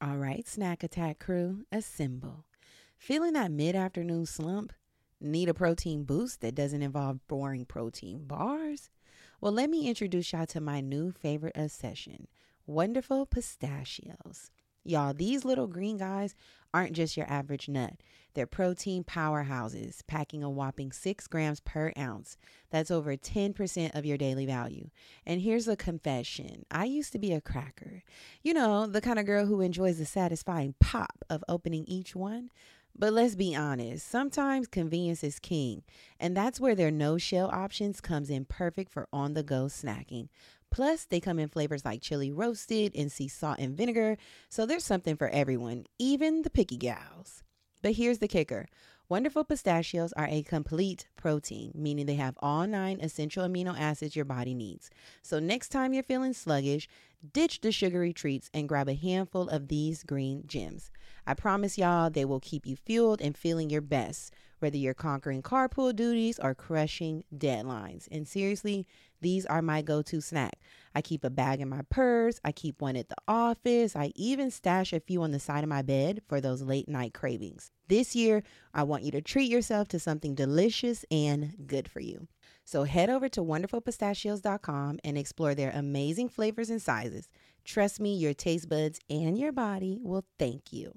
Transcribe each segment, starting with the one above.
All right, Snack Attack crew, assemble. Feeling that mid afternoon slump? Need a protein boost that doesn't involve boring protein bars? Well, let me introduce y'all to my new favorite obsession, Wonderful Pistachios. Y'all, these little green guys aren't just your average nut. They're protein powerhouses, packing a whopping 6 grams per ounce. That's over 10% of your daily value. And here's a confession. I used to be a cracker. You know, the kind of girl who enjoys the satisfying pop of opening each one. But let's be honest, sometimes convenience is king, and that's where their no-shell options comes in perfect for on-the-go snacking. Plus, they come in flavors like chili roasted and sea salt and vinegar, so there's something for everyone, even the picky gals. But here's the kicker. Wonderful Pistachios are a complete protein, meaning they have all 9 essential amino acids your body needs. So next time you're feeling sluggish, ditch the sugary treats and grab a handful of these green gems. I promise y'all they will keep you fueled and feeling your best, whether you're conquering carpool duties or crushing deadlines. And seriously, these are my go-to snack. I keep a bag in my purse. I keep one at the office. I even stash a few on the side of my bed for those late night cravings. This year, I want you to treat yourself to something delicious and good for you. So head over to wonderfulpistachios.com and explore their amazing flavors and sizes. Trust me, your taste buds and your body will thank you.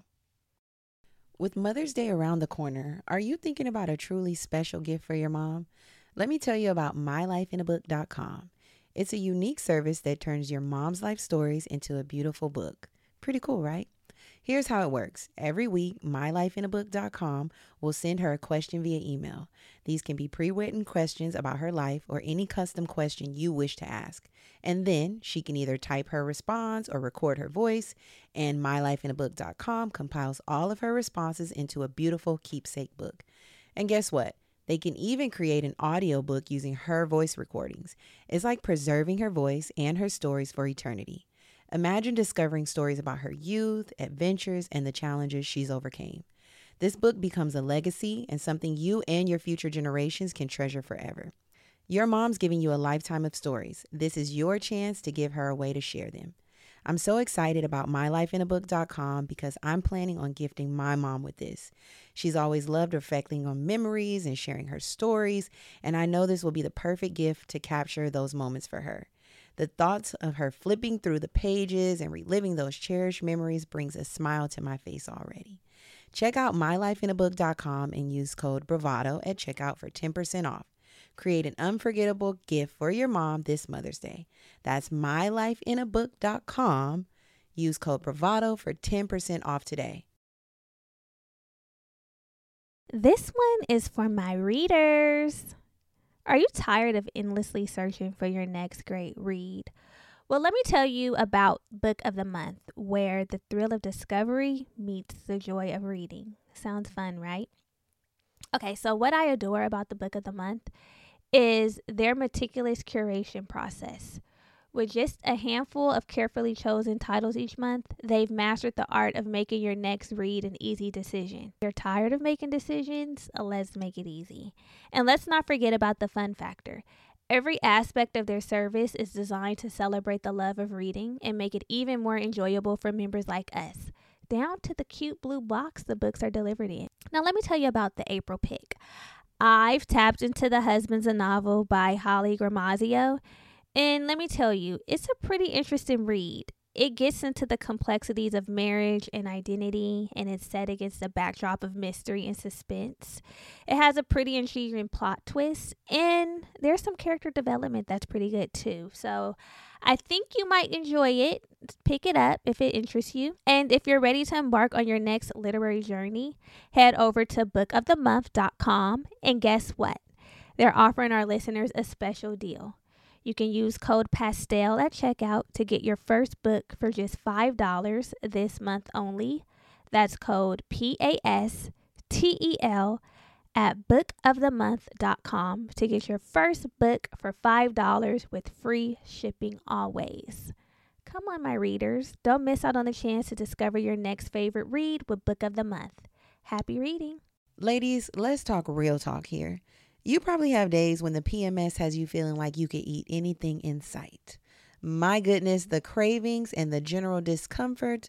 With Mother's Day around the corner, are you thinking about a truly special gift for your mom? Let me tell you about mylifeinabook.com. It's a unique service that turns your mom's life stories into a beautiful book. Pretty cool, right? Here's how it works. Every week, mylifeinabook.com will send her a question via email. These can be pre-written questions about her life or any custom question you wish to ask. And then she can either type her response or record her voice, and mylifeinabook.com compiles all of her responses into a beautiful keepsake book. And guess what? They can even create an audiobook using her voice recordings. It's like preserving her voice and her stories for eternity. Imagine discovering stories about her youth, adventures, and the challenges she's overcame. This book becomes a legacy and something you and your future generations can treasure forever. Your mom's giving you a lifetime of stories. This is your chance to give her a way to share them. I'm so excited about mylifeinabook.com because I'm planning on gifting my mom with this. She's always loved reflecting on memories and sharing her stories, and I know this will be the perfect gift to capture those moments for her. The thoughts of her flipping through the pages and reliving those cherished memories brings a smile to my face already. Check out mylifeinabook.com and use code BRAVADO at checkout for 10% off. Create an unforgettable gift for your mom this Mother's Day. That's mylifeinabook.com. Use code BRAVADO for 10% off today. This one is for my readers. Are you tired of endlessly searching for your next great read? Well, let me tell you about Book of the Month, where the thrill of discovery meets the joy of reading. Sounds fun, right? Okay, so what I adore about the Book of the Month is their meticulous curation process. With just a handful of carefully chosen titles each month, they've mastered the art of making your next read an easy decision. If you're tired of making decisions? Let's make it easy. And let's not forget about the fun factor. Every aspect of their service is designed to celebrate the love of reading and make it even more enjoyable for members like us, down to the cute blue box the books are delivered in. Now, let me tell you about the April pick. I've tapped into The Husband's a Novel by Holly Gramazio, and let me tell you, it's a pretty interesting read. It gets into the complexities of marriage and identity, and it's set against a backdrop of mystery and suspense. It has a pretty intriguing plot twist, and there's some character development that's pretty good too. So I think you might enjoy it. Pick it up if it interests you. And if you're ready to embark on your next literary journey, head over to bookofthemonth.com, and guess what? They're offering our listeners a special deal. You can use code PASTEL at checkout to get your first book for just $5 this month only. That's code PASTEL at bookofthemonth.com to get your first book for $5 with free shipping always. Come on, my readers. Don't miss out on the chance to discover your next favorite read with Book of the Month. Happy reading. Ladies, let's talk real talk here. You probably have days when the PMS has you feeling like you could eat anything in sight. My goodness, the cravings and the general discomfort.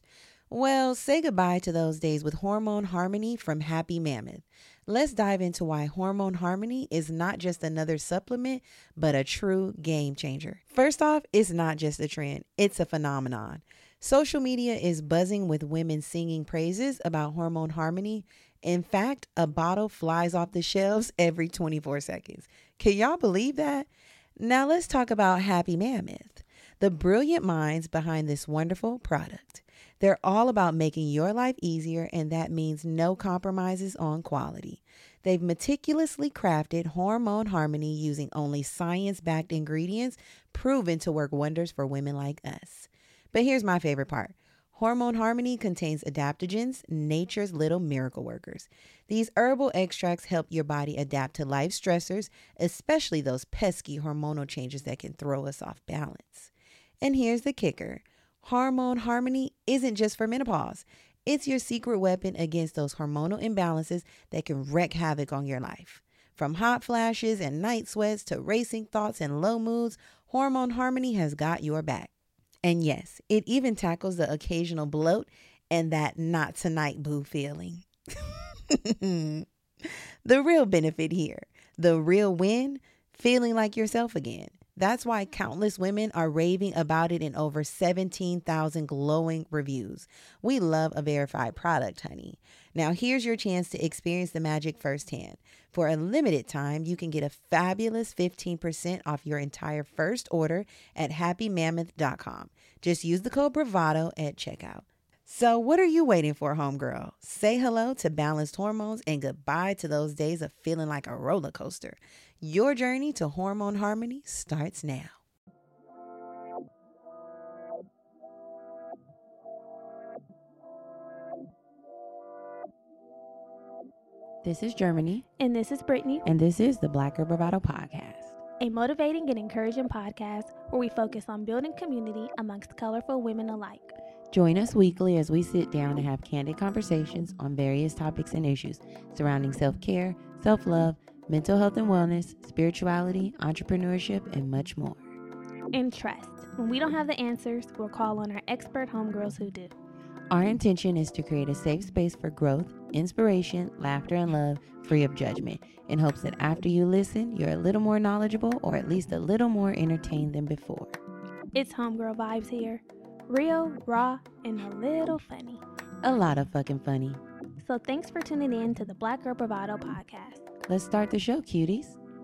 Well, say goodbye to those days with Hormone Harmony from Happy Mammoth. Let's dive into why Hormone Harmony is not just another supplement, but a true game changer. First off, it's not just a trend, it's a phenomenon. Social media is buzzing with women singing praises about Hormone Harmony. In fact, a bottle flies off the shelves every 24 seconds. Can y'all believe that? Now let's talk about Happy Mammoth, the brilliant minds behind this wonderful product. They're all about making your life easier, and that means no compromises on quality. They've meticulously crafted Hormone Harmony using only science-backed ingredients proven to work wonders for women like us. But here's my favorite part. Hormone Harmony contains adaptogens, nature's little miracle workers. These herbal extracts help your body adapt to life stressors, especially those pesky hormonal changes that can throw us off balance. And here's the kicker. Hormone Harmony isn't just for menopause. It's your secret weapon against those hormonal imbalances that can wreak havoc on your life. From hot flashes and night sweats to racing thoughts and low moods, Hormone Harmony has got your back. And yes, it even tackles the occasional bloat and that not tonight boo feeling. The real benefit here, the real win, feeling like yourself again. That's why countless women are raving about it in over 17,000 glowing reviews. We love a verified product, honey. Now here's your chance to experience the magic firsthand. For a limited time, you can get a fabulous 15% off your entire first order at happymammoth.com. Just use the code BRAVADO at checkout. So what are you waiting for, homegirl? Say hello to balanced hormones and goodbye to those days of feeling like a roller coaster. Your journey to Hormone Harmony starts now. This is Germany. And this is Brittany. And this is the Black Girl Bravado Podcast. A motivating and encouraging podcast where we focus on building community amongst colorful women alike. Join us weekly as we sit down and have candid conversations on various topics and issues surrounding self-care, self-love, mental health and wellness, spirituality, entrepreneurship, and much more. And trust, when we don't have the answers, we'll call on our expert homegirls who do. Our intention is to create a safe space for growth, inspiration, laughter, and love, free of judgment, in hopes that after you listen, you're a little more knowledgeable or at least a little more entertained than before. It's homegirl vibes here. Real, raw, and a little funny. A lot of fucking funny. So thanks for tuning in to the Black Girl Bravado Podcast. Let's start the show, cuties.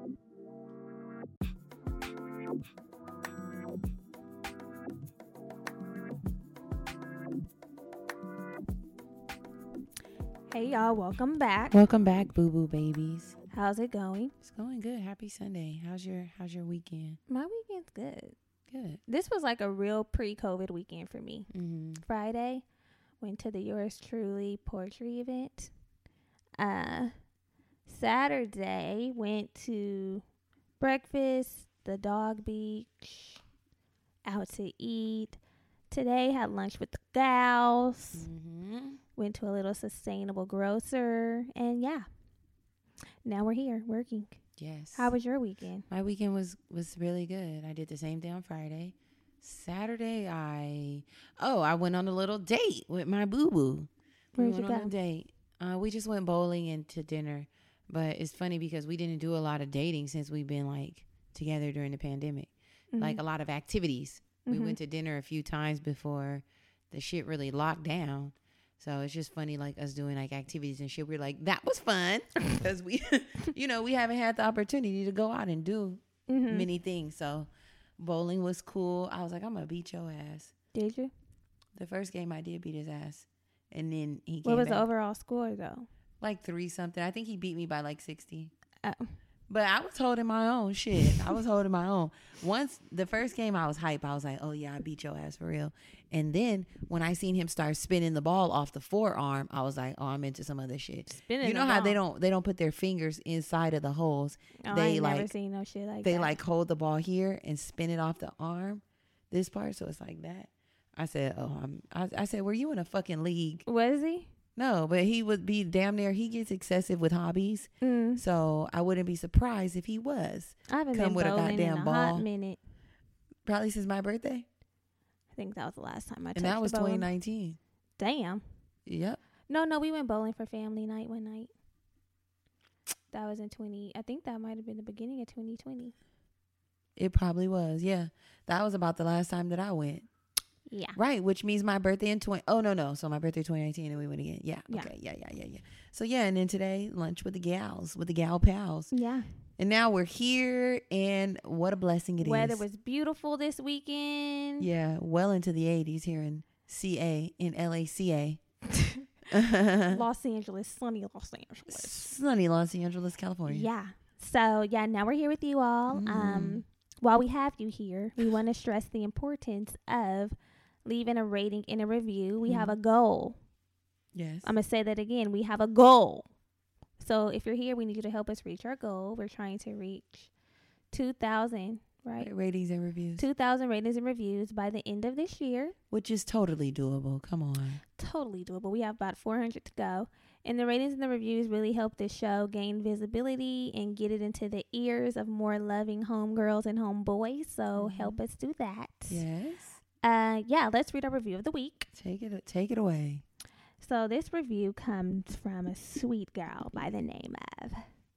Hey y'all, welcome back. Welcome back, boo-boo babies. How's it going? It's going good. Happy Sunday. How's your weekend? My weekend's good. Good. This was like a real pre-COVID weekend for me. Mm-hmm. Friday, went to the Yours Truly poetry event. Saturday, went to breakfast, the dog beach, out to eat. Today, had lunch with the gals. Mm-hmm. Went to a little sustainable grocer. And yeah, now we're here working. Yes. How was your weekend? My weekend was really good. I did the same thing on Friday. Saturday, I went on a little date with my boo-boo. Where'd you go? On a date. We just went bowling and to dinner. But it's funny because we didn't do a lot of dating since we've been like together during the pandemic. Mm-hmm. Like a lot of activities. We went to dinner a few times before the shit really locked down. So it's just funny, like us doing like activities and shit. We're like, that was fun because we, we haven't had the opportunity to go out and do many things. So bowling was cool. I was like, I'm gonna beat your ass. Did you? The first game I did beat his ass, and then he. What was the overall score though? Like 3-something. I think he beat me by like 60. Oh. But I was holding my own shit. I was holding my own. Once the first game I was hype. I was like, oh yeah, I beat your ass for real. And then when I seen him start spinning the ball off the forearm, I was like, oh, I'm into some other shit. Spinning you know how they don't put their fingers inside of the holes. Oh, They I ain't like never seen no shit like they that. like hold the ball here and spin it off the arm, this part, so it's like that. I said, I said, were you in a fucking league? Was he? No, but he would be damn near. He gets excessive with hobbies, so I wouldn't be surprised if he was. I haven't Come been with a bowling goddamn in a ball. hot minute. Probably since my birthday, I think that was the last time I touched and that was the bowling. 2019. Damn. Yep. No, we went bowling for family night one night. That was in I think that might have been the beginning of 2020. It probably was. Yeah. That was about the last time that I went. Yeah. Right, which means my birthday in so my birthday 2019 and we went again. Yeah. Yeah. Okay. Yeah. So yeah, and then today lunch with the gals, with the gal pals. Yeah. And now we're here, and what a blessing it is. Weather was beautiful this weekend. Yeah, well into the 80s here in LACA. Los Angeles, sunny Los Angeles. Sunny Los Angeles, California. Yeah. So, yeah, now we're here with you all. While we have you here, we want to stress the importance of leaving a rating and a review. We have a goal. Yes. I'm going to say that again. We have a goal. So if you're here, we need you to help us reach our goal. We're trying to reach 2,000, right? Ratings and reviews. 2,000 ratings and reviews by the end of this year. Which is totally doable. Come on. Totally doable. We have about 400 to go. And the ratings and the reviews really help this show gain visibility and get it into the ears of more loving homegirls and homeboys. So help us do that. Yes. Yeah, let's read our review of the week. Take it away. So this review comes from a sweet girl by the name of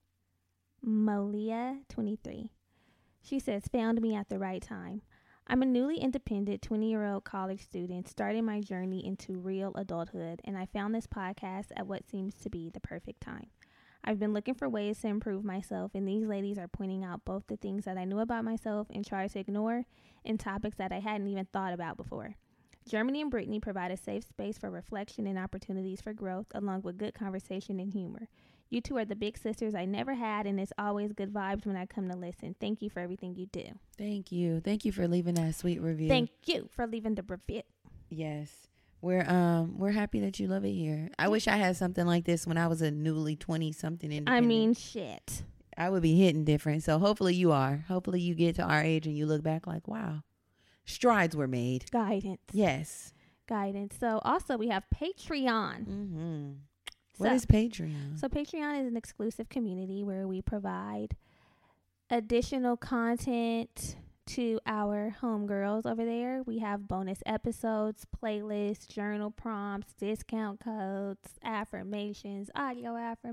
Molia23. She says, found me at the right time. I'm a newly independent 20-year-old college student starting my journey into real adulthood, and I found this podcast at what seems to be the perfect time. I've been looking for ways to improve myself, and these ladies are pointing out both the things that I knew about myself and try to ignore, and topics that I hadn't even thought about before. Germany and Brittany provide a safe space for reflection and opportunities for growth, along with good conversation and humor. You two are the big sisters I never had, and it's always good vibes when I come to listen. Thank you for everything you do. Thank you. Thank you for leaving that sweet review. Thank you for leaving the review. Yes. We're happy that you love it here. I wish I had something like this when I was a newly 20-something independent. I mean, shit. I would be hitting different. So hopefully you are. Hopefully you get to our age and you look back like, wow, strides were made. Guidance. Yes. Guidance. So also we have Patreon. Mm-hmm. What is Patreon? So Patreon is an exclusive community where we provide additional content to our homegirls over there. We have bonus episodes, playlists, journal prompts, discount codes, affirmations, audio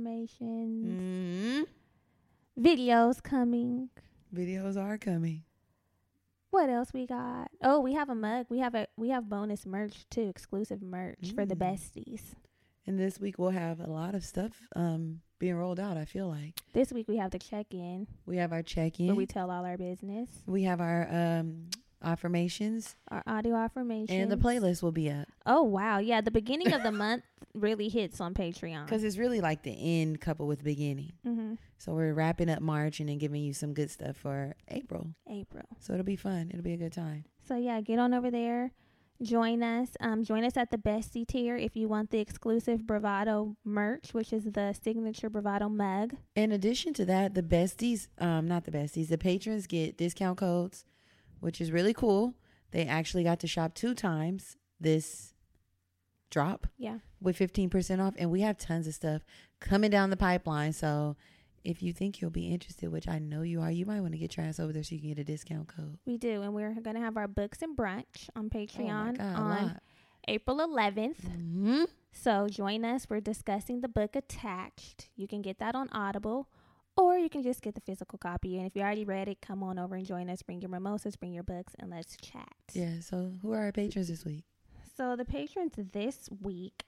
affirmations, videos coming. Videos are coming. What else we got? Oh, we have a mug. We have bonus merch too, exclusive merch for the besties. And this week we'll have a lot of stuff being rolled out, I feel like. This week we have the check-in. We have our check-in. Where we tell all our business. We have our affirmations. Our audio affirmations. And the playlist will be up. Oh, wow. Yeah, the beginning of the month really hits on Patreon. Because it's really like the end coupled with beginning. Mm-hmm. So we're wrapping up March and then giving you some good stuff for April. So it'll be fun. It'll be a good time. So, yeah, get on over there. Join us. Join us at the Bestie tier if you want the exclusive Bravado merch, which is the signature Bravado mug. In addition to that, the besties, the patrons get discount codes, which is really cool. They actually got to shop 2 times this drop. Yeah. With 15% off. And we have tons of stuff coming down the pipeline. So if you think you'll be interested, which I know you are, you might want to get your ass over there so you can get a discount code. We do. And we're going to have our books and brunch on Patreon on April 11th. Mm-hmm. So join us. We're discussing the book Attached. You can get that on Audible, or you can just get the physical copy. And if you already read it, come on over and join us. Bring your mimosas, bring your books, and let's chat. Yeah. So who are our patrons this week? So the patrons this week,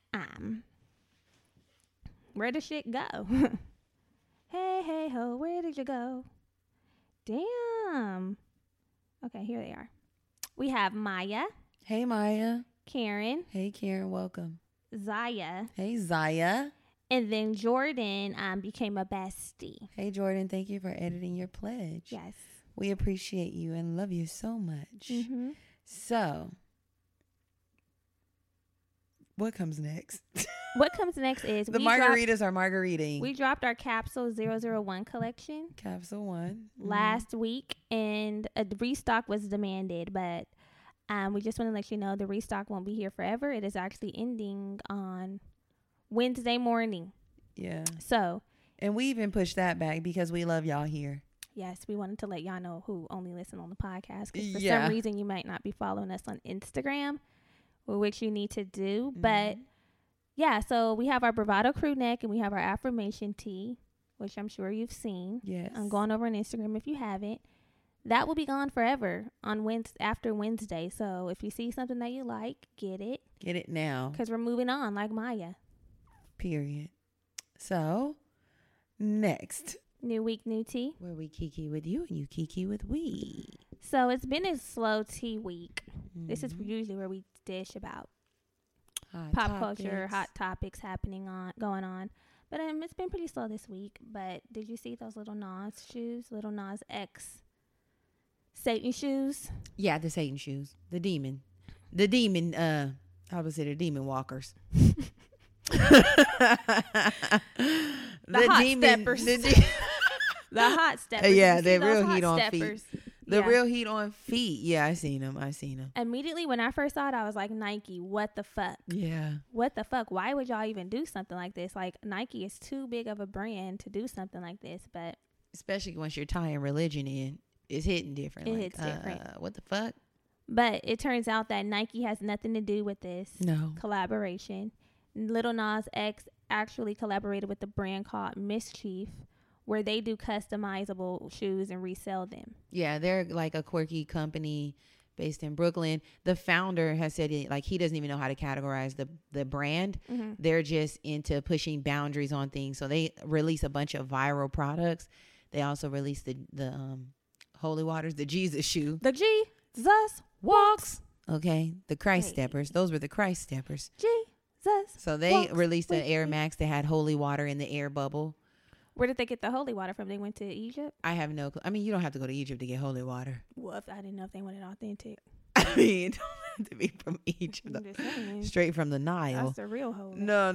where does shit go? Hey ho, where did you go? Damn. Okay, here they are. We have Maya. Hey, Maya. Karen. Hey, Karen. Welcome. Zaya. Hey, Zaya. And then Jordan became a bestie. Hey, Jordan. Thank you for editing your pledge. Yes. We appreciate you and love you so much. Mm-hmm. So, what comes next? What comes next is the margaritas are margaritaing. We dropped our Capsule 001 collection. Capsule 1. Last week, and a restock was demanded, but we just want to let you know the restock won't be here forever. It is actually ending on Wednesday morning. Yeah. So. And we even pushed that back because we love y'all here. Yes, we wanted to let y'all know who only listen on the podcast. Because for some reason you might not be following us on Instagram. which you need to do. But yeah, so we have our Bravado crew neck and we have our affirmation tee, which I'm sure you've seen. Yes. I'm going over on Instagram if you haven't. That will be gone forever on after Wednesday. So if you see something that you like, get it. Get it now. Because we're moving on like Maya. Period. So, next. New week, new tea. Where we kiki with you and you kiki with we. So it's been a slow tea week. This is usually where we dish about pop culture, hot topics going on. But it's been pretty slow this week. But did you see those Lil Nas shoes? Lil Nas X Satan shoes? Yeah, the Satan shoes. The demon, how was it? The demon walkers. The hot steppers. The hot steppers. Yeah, they're real heat on steppers? feet. The real heat on feet. Yeah, I seen them. Immediately when I first saw it, I was like, Nike, what the fuck? Yeah. What the fuck? Why would y'all even do something like this? Like, Nike is too big of a brand to do something like this. But especially once you're tying religion in, it's hitting different. It hits different. What the fuck? But it turns out that Nike has nothing to do with this collaboration. Lil Nas X actually collaborated with a brand called Mischief, where they do customizable shoes and resell them. Yeah, they're like a quirky company based in Brooklyn. The founder has said he doesn't even know how to categorize the brand. Mm-hmm. They're just into pushing boundaries on things. So they release a bunch of viral products. They also released the Holy Waters, the Jesus shoe. The Jesus walks. Okay, the Christ steppers. Those were the Christ steppers. Jesus. So they released the Air Max that had holy water in the air bubble. Where did they get the holy water from? They went to Egypt? I have no clue. I mean, you don't have to go to Egypt to get holy water. Well, I didn't know if they wanted authentic. I mean, it don't have to be from Egypt. Straight from the Nile. That's the real holy. No.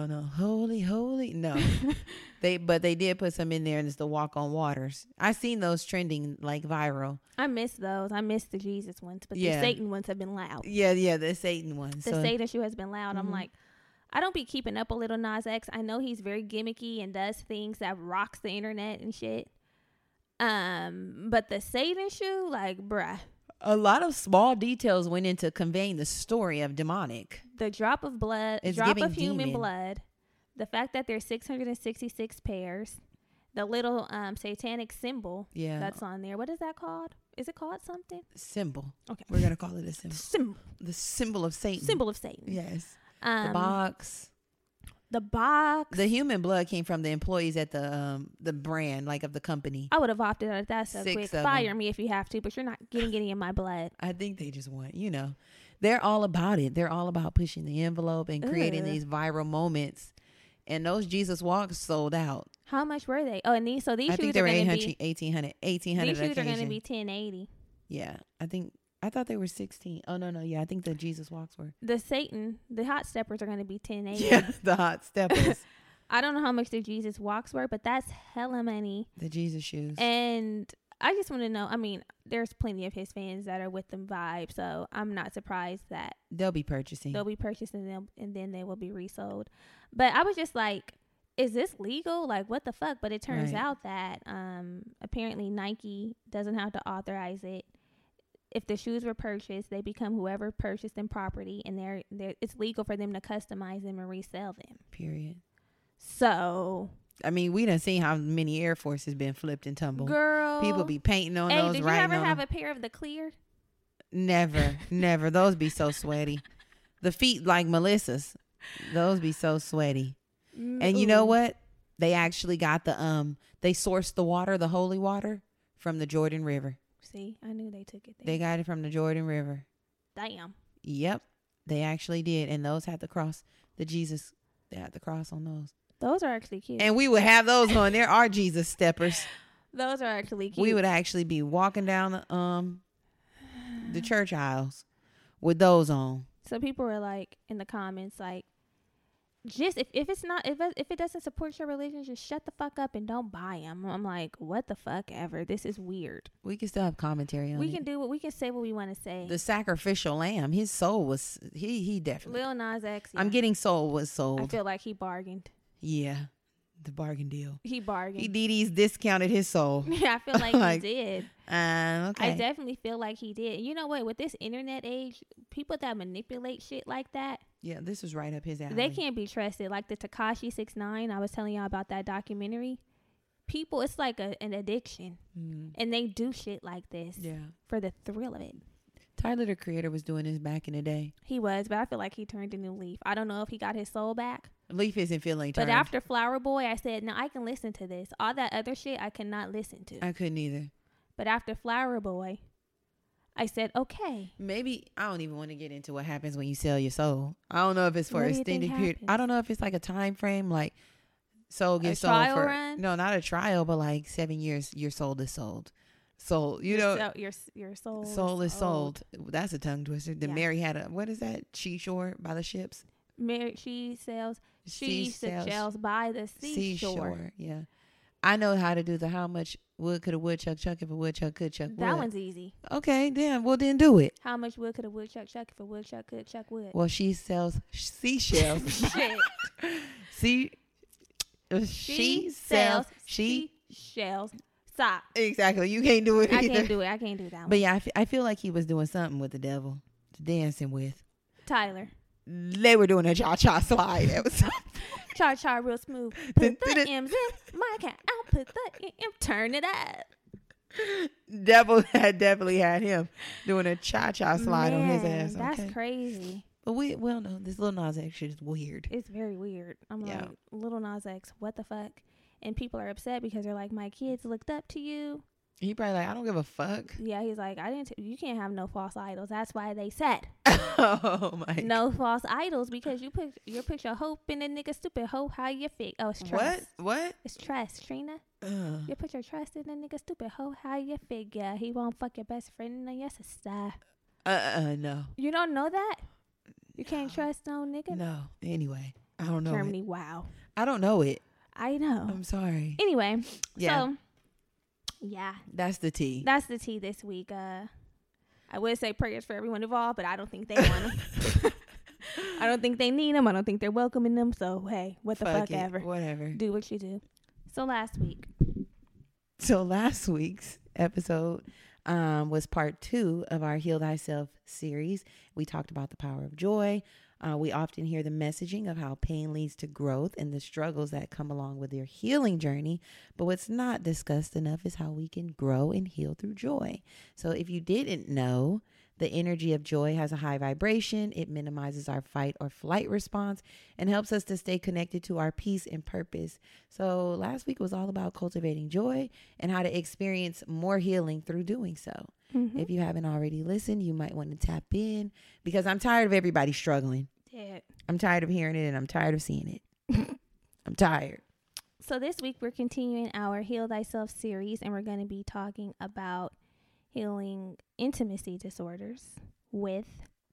Holy. No. But they did put some in there, and it's the walk on waters. I seen those trending like viral. I miss those. I miss the Jesus ones, but the Satan ones have been loud. Yeah, the Satan ones. The Satan shoe has been loud. I'm like, I don't be keeping up a Lil Nas X. I know he's very gimmicky and does things that rocks the internet and shit. But the Satan shoe, like, bruh. A lot of small details went into conveying the story of demonic. The drop of blood, drop of human blood, the fact that there's 666 pairs, the little satanic symbol that's on there. What is that called? Is it called something? Symbol. Okay. We're going to call it a symbol. The symbol of Satan. Symbol of Satan. Yes. The box. The human blood came from the employees at the brand, like of the company. I would have opted out of that so quick. Fire me if you have to, but you're not getting any of my blood. I think they just want, they're all about it. They're all about pushing the envelope and creating these viral moments. And those Jesus walks sold out. How much were they? Oh, and these shoes I think they were $1,800. These shoes are going to be $1,080. Yeah, I thought they were 16. Oh, no. Yeah, I think the Jesus walks were. The hot steppers are going to be $1,080. Yeah, the hot steppers. I don't know how much the Jesus walks were, but that's hella money. The Jesus shoes. And I just want to know, I mean, there's plenty of his fans that are with them vibe, so I'm not surprised that they'll be purchasing them and then they will be resold. But I was just like, is this legal? Like, what the fuck? But it turns out that apparently Nike doesn't have to authorize it. If the shoes were purchased, they become whoever purchased them property, and it's legal for them to customize them and resell them. Period. So, I mean, we done seen how many Air Forces been flipped and tumbled. Girl, people be painting on those. Did you ever have a pair of the clear? Never. Those be so sweaty. The feet like Melissa's. Those be so sweaty. And you know what? They actually got they sourced the water, the holy water, from the Jordan River. See, I knew they took it there. They got it from the Jordan River. Damn. Yep, they actually did. And those had the cross, they had the cross on those. Those are actually cute. And we would have those on. There are Jesus steppers. Those are actually cute. We would actually be walking down the church aisles with those on. So people were like in the comments like, just if it doesn't support your religion, just shut the fuck up and don't buy them. I'm like, what the fuck ever? This is weird. We can still have commentary on it. We can say what we want to say. The sacrificial lamb, his soul was he definitely. Lil Nas X. Yeah. I'm getting soul was sold. I feel like he bargained. Yeah, the bargain deal. He bargained. He DD's discounted his soul. Yeah, I feel like he did. Okay. I definitely feel like he did. You know what? With this internet age, people that manipulate shit like that, yeah, this was right up his alley. they can't be trusted. Like the Tekashi 6ix9ine, I was telling y'all about that documentary. People, it's like an addiction, and they do shit like this for the thrill of it. Tyler, the Creator, was doing this back in the day. He was, but I feel like he turned a new leaf. I don't know if he got his soul back. Leaf isn't feeling turned. But after Flower Boy, I said, no, I can listen to this. All that other shit, I cannot listen to. I couldn't either. But after Flower Boy, I said, okay. Maybe, I don't even want to get into what happens when you sell your soul. I don't know if it's for What an do you think extended period. happens? I don't know if it's like a time frame, like soul gets sold trial for. run? No, not a trial, but like 7 years, your soul is sold. So, you know, Your soul. soul is sold. That's a tongue twister. Then Yeah. Mary had a, what is that? Seashore by the ships? She sells shells by the seashore. Yeah. I know how to do the how much wood could a woodchuck chuck if a woodchuck could chuck wood. That one's easy. Okay, damn. Well, then do it. How much wood could a woodchuck chuck if a woodchuck could chuck wood? Well, she sells seashells. Shit. She sells shells. Stop. Exactly. You can't do it I either. can't do it. I can't do that one. But yeah, I feel like he was doing something with the devil, dancing with. Tyler. They were doing a cha-cha slide. That was Cha-cha real smooth. Put the M's in my account. I'll put the M. Turn it up. devil had definitely had him doing a cha-cha slide on his Man, ass. That's Okay. crazy. But no, this Lil Nas X shit is weird. It's very weird. I'm Yeah. like, Little Nas X, what the fuck? And people are upset because they're like, my kids looked up to you. He probably like, I don't give a fuck. Yeah, he's like, you can't have no false idols. That's why they said Oh my. no false idols, because you put your hope in a nigga stupid hoe. How you fig? Oh, it's trust. What? It's trust, Trina. You put your trust in a nigga stupid hoe. How you figure he won't fuck your best friend and your sister? No. You don't know that? You can't trust no nigga. No. Anyway, I don't know. Germany, wow. I don't know it. I know. I'm sorry. Anyway, Yeah. so yeah, That's the tea. that's the tea this week. I would say prayers for everyone involved, but I don't think they want them. I don't think they need them. I don't think they're welcoming them. So hey, what the fuck it. ever. Whatever. Do what you do. So last week's episode was part 2 of our Heal Thyself series. We talked about the power of joy. We often hear the messaging of how pain leads to growth and the struggles that come along with your healing journey. But what's not discussed enough is how we can grow and heal through joy. So if you didn't know, the energy of joy has a high vibration. It minimizes our fight or flight response and helps us to stay connected to our peace and purpose. So last week was all about cultivating joy and how to experience more healing through doing so. Mm-hmm. If you haven't already listened, you might want to tap in, because I'm tired of everybody struggling. Yeah. I'm tired of hearing it and I'm tired of seeing it. I'm tired. So this week we're continuing our Heal Thyself series, and we're going to be talking about healing intimacy disorders with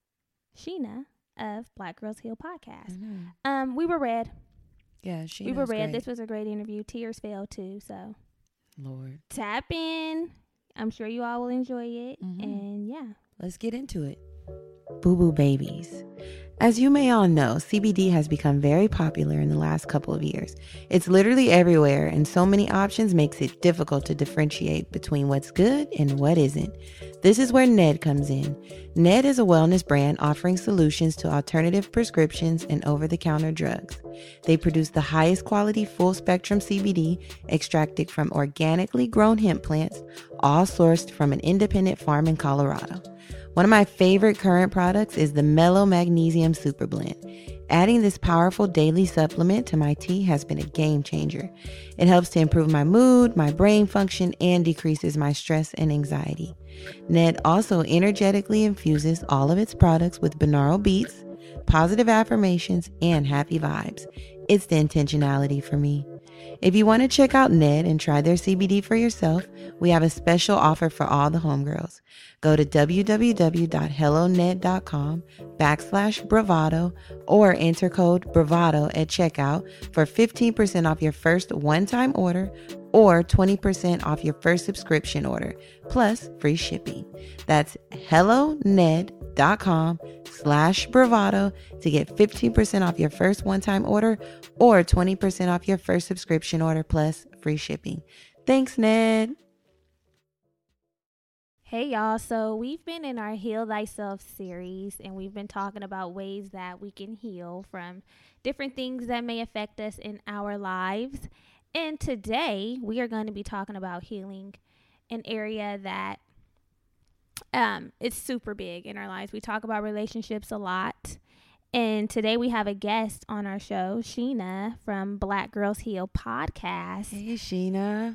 Sheena of Black Girls Heal podcast. Mm-hmm. We were read. Yeah, We were read. This was a great interview. Tears fell too. So Lord, tap in. I'm sure you all will enjoy it. Mhm. And yeah. let's get into it. Boo Boo Babies. As you may all know, CBD has become very popular in the last couple of years. It's literally everywhere, and so many options makes it difficult to differentiate between what's good and what isn't. This is where Ned comes in. Ned is a wellness brand offering solutions to alternative prescriptions and over-the-counter drugs. They produce the highest quality full-spectrum CBD extracted from organically grown hemp plants, all sourced from an independent farm in Colorado. One of my favorite current products is the Mellow Magnesium Super Blend. Adding this powerful daily supplement to my tea has been a game changer. It helps to improve my mood, my brain function, and decreases my stress and anxiety. Ned also energetically infuses all of its products with binaural beats, positive affirmations, and happy vibes. It's the intentionality for me. If you want to check out Ned and try their CBD for yourself, we have a special offer for all the homegirls. Go to www.helloned.com/bravado or enter code bravado at checkout for 15% off your first one-time order or 20% off your first subscription order, plus free shipping. That's helloned.com/bravado. netsuite.com/bravado to get 15% off your first one-time order or 20% off your first subscription order plus free shipping. Thanks, Ned. Hey y'all, so we've been in our Heal Thyself series and we've been talking about ways that we can heal from different things that may affect us in our lives. And today we are going to be talking about healing an area that it's super big in our lives. We talk about relationships a lot. And today we have a guest on our show, Sheena from Black Girls Heal podcast. Hey, Sheena.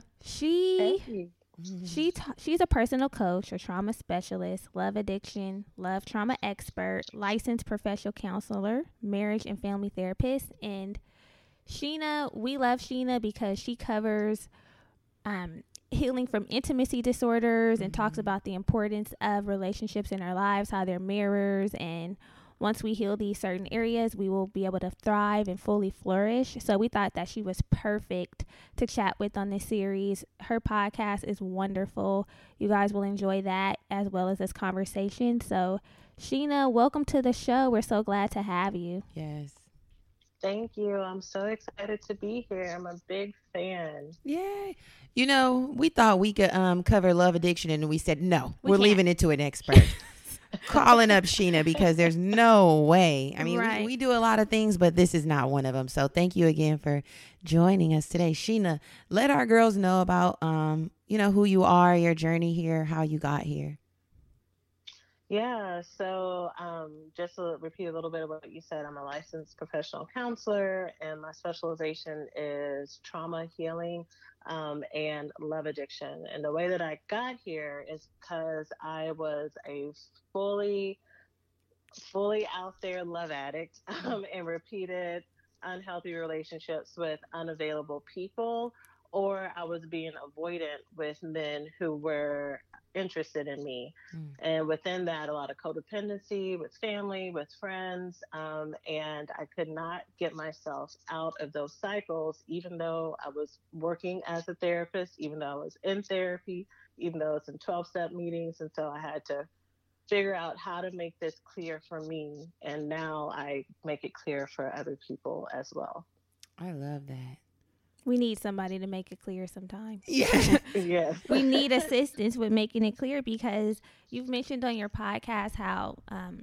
She's a personal coach, a trauma specialist, love addiction, love trauma expert, licensed professional counselor, marriage and family therapist. And we love Sheena because she covers healing from intimacy disorders and talks about the importance of relationships in our lives, how they're mirrors, and once we heal these certain areas, we will be able to thrive and fully flourish. So we thought that she was perfect to chat with on this series. Her podcast is wonderful. You guys will enjoy that as well as this conversation. So Sheena, welcome to the show. We're so glad to have you. Yes. Thank you. I'm so excited to be here. I'm a big fan. Yay. You know, we thought we could cover love addiction, and we said, no, we're can't. leaving it to an expert. Calling up Sheena because there's no way. I mean, Right. we do a lot of things, but this is not one of them. So thank you again for joining us today. Sheena, let our girls know about, who you are, your journey here, how you got here. Yeah, so just to repeat a little bit of what you said, I'm a licensed professional counselor, and my specialization is trauma healing and love addiction. And the way that I got here is because I was a fully out there love addict and repeated unhealthy relationships with unavailable people, or I was being avoidant with men who were interested in me. And within that, a lot of codependency with family, with friends, and I could not get myself out of those cycles, even though I was working as a therapist, even though I was in therapy, even though it's in 12-step meetings. And so I had to figure out how to make this clear for me, and now I make it clear for other people as well. I love that. We need somebody to make it clear sometimes. Yeah. Yes. We need assistance with making it clear because you've mentioned on your podcast how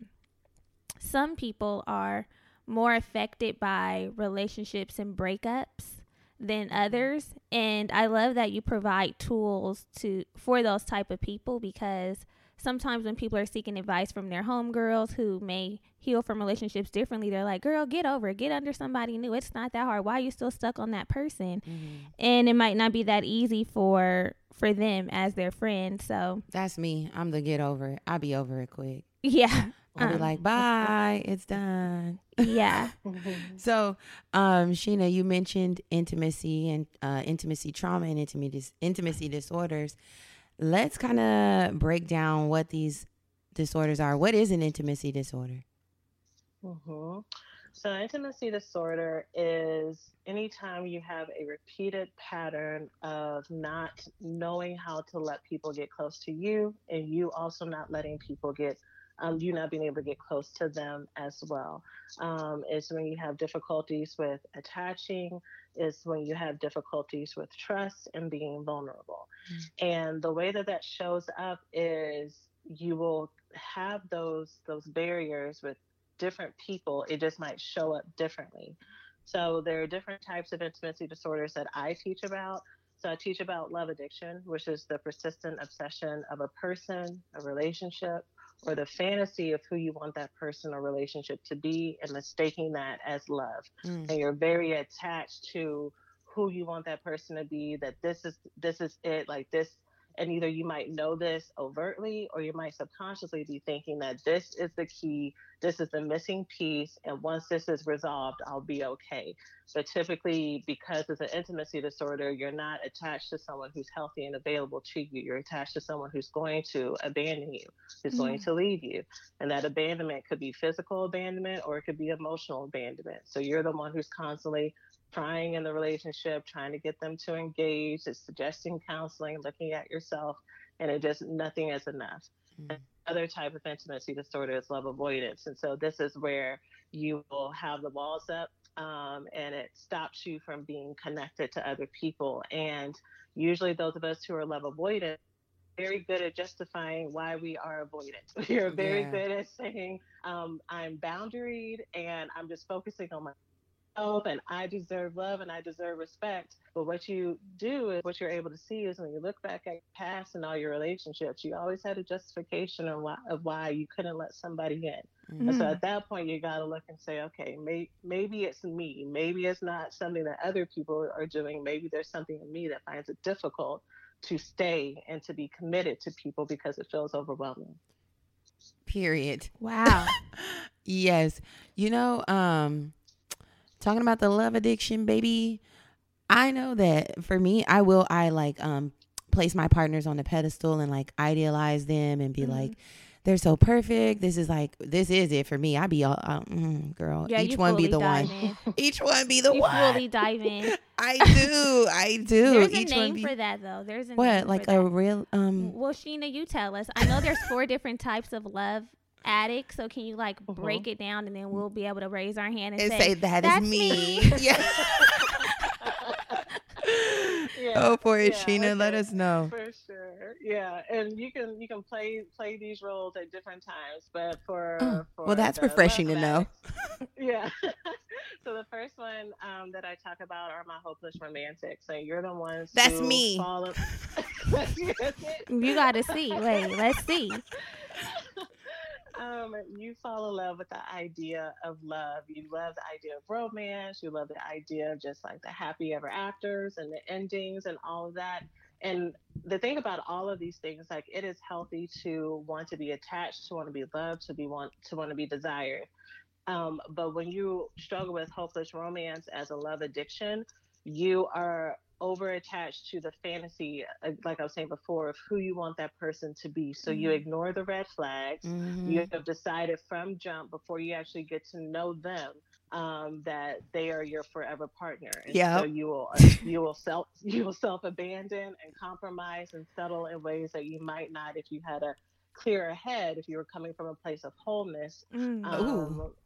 some people are more affected by relationships and breakups than others. And I love that you provide tools for those type of people, because sometimes when people are seeking advice from their homegirls who may heal from relationships differently, they're like, girl, get over it. Get under somebody new. It's not that hard. Why are you still stuck on that person? And it might not be that easy for them as their friend. So That's me. I'm the get over it. I'll be over it quick. yeah. I'll be like, bye, it's done. Yeah. So, Sheena, you mentioned intimacy and intimacy trauma and intimacy disorders. Let's kind of break down what these disorders are. What is an intimacy disorder? So intimacy disorder is anytime you have a repeated pattern of not knowing how to let people get close to you, and you also not letting people you not being able to get close to them as well. It's when you have difficulties with attaching, it's when you have difficulties with trust and being vulnerable. And the way that shows up is you will have those barriers with different people. It just might show up differently. So there are different types of intimacy disorders that I teach about. So I teach about love addiction, which is the persistent obsession of a person, a relationship, or the fantasy of who you want that person or relationship to be, and mistaking that as love. And you're very attached to who you want that person to be, that this is it, like this. And either you might know this overtly, or you might subconsciously be thinking that this is the key, this is the missing piece, and once this is resolved, I'll be okay. But typically, because it's an intimacy disorder, you're not attached to someone who's healthy and available to you. You're attached to someone who's going to abandon you, who's going to leave you. And that abandonment could be physical abandonment, or it could be emotional abandonment. So you're the one who's constantly trying in the relationship, trying to get them to engage, it's suggesting counseling, looking at yourself, and nothing is enough. other type of intimacy disorder is love avoidance. And so this is where you will have the walls up, and it stops you from being connected to other people. And usually those of us who are love avoidant, very good at justifying why we are avoidant. We are very Yeah. good at saying, I'm boundaried and I'm just focusing on myself and I deserve love and I deserve respect. But what you do is what you're able to see is when you look back at your past and all your relationships, you always had a justification of why you couldn't let somebody in. And so Mhm. Mm. at that point, you got to look and say, okay, maybe it's me. Maybe it's not something that other people are doing. Maybe there's something in me that finds it difficult to stay and to be committed to people because it feels overwhelming. Period. Wow. Yes. You know, talking about the love addiction, baby. I know that for me, I like place my partners on a pedestal and like idealize them and be like, they're so perfect. This is it for me. I be all, girl. Yeah, Each you one be fully the one. dive in. Each one be the You one. fully dive in. I do. There's a Each one name be for that though. There's a what? name Like for a that. real Well, Sheena, you tell us. I know there's 4 different types of love addicts. So can you like break it down, and then we'll be able to raise our hand and and say, say that is "That's me." me." Yeah. Yeah, Oh, for it, yeah, Sheena. Let okay, us know. for sure. Yeah, and you can play these roles at different times, but Oh, well, for that's the love refreshing to know. addicts, yeah. So the first one that I talk about are my hopeless romantics. So you're the ones That's who me. fall. You got to see. Wait, let's see. You fall in love with the idea of love. You love the idea of romance. You love the idea of just like the happy ever afters and the endings and all of that. And the thing about all of these things, like it is healthy to want to be attached, to want to be loved, to want to be desired. But when you struggle with hopeless romance as a love addiction, you are over attached to the fantasy, like I was saying before, of who you want that person to be. So you ignore the red flags. Mm-hmm. You have decided from jump before you actually get to know them, that they are your forever partner, and so Yep. you will self abandon and compromise and settle in ways that you might not if you had a clearer head, if you were coming from a place of wholeness, Mm. Ooh. um,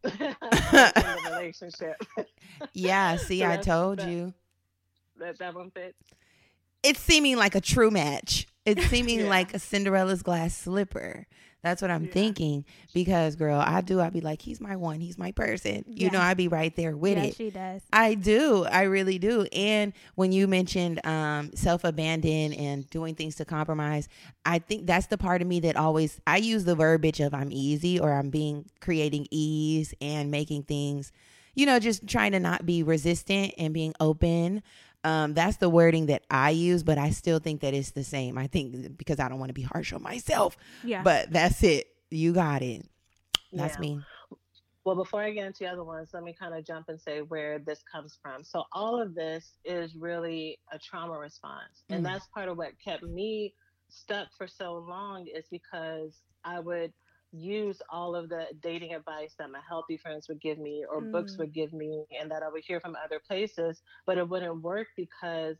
in the relationship. Yeah. See, So I that's told you. that one fits. It's seeming like a true match. It's seeming Yeah, like a Cinderella's glass slipper. That's what I'm yeah, thinking. Because, girl, I'd be like, he's my one. He's my person. You know, Yeah. I'd be right there with Yeah, it. she does. I do. I really do. And when you mentioned self abandon and doing things to compromise, I think that's the part of me that always, I use the verbiage of I'm easy, or creating ease and making things, just trying to not be resistant and being open. That's the wording that I use, but I still think that it's the same. I think because I don't want to be harsh on myself, Yeah. but that's it. You got it. That's yeah. me. Well, before I get into the other ones, let me kind of jump and say where this comes from. So all of this is really a trauma response, and Mm. that's part of what kept me stuck for so long, is because I would use all of the dating advice that my healthy friends would give me or books Mm. would give me and that I would hear from other places, but it wouldn't work because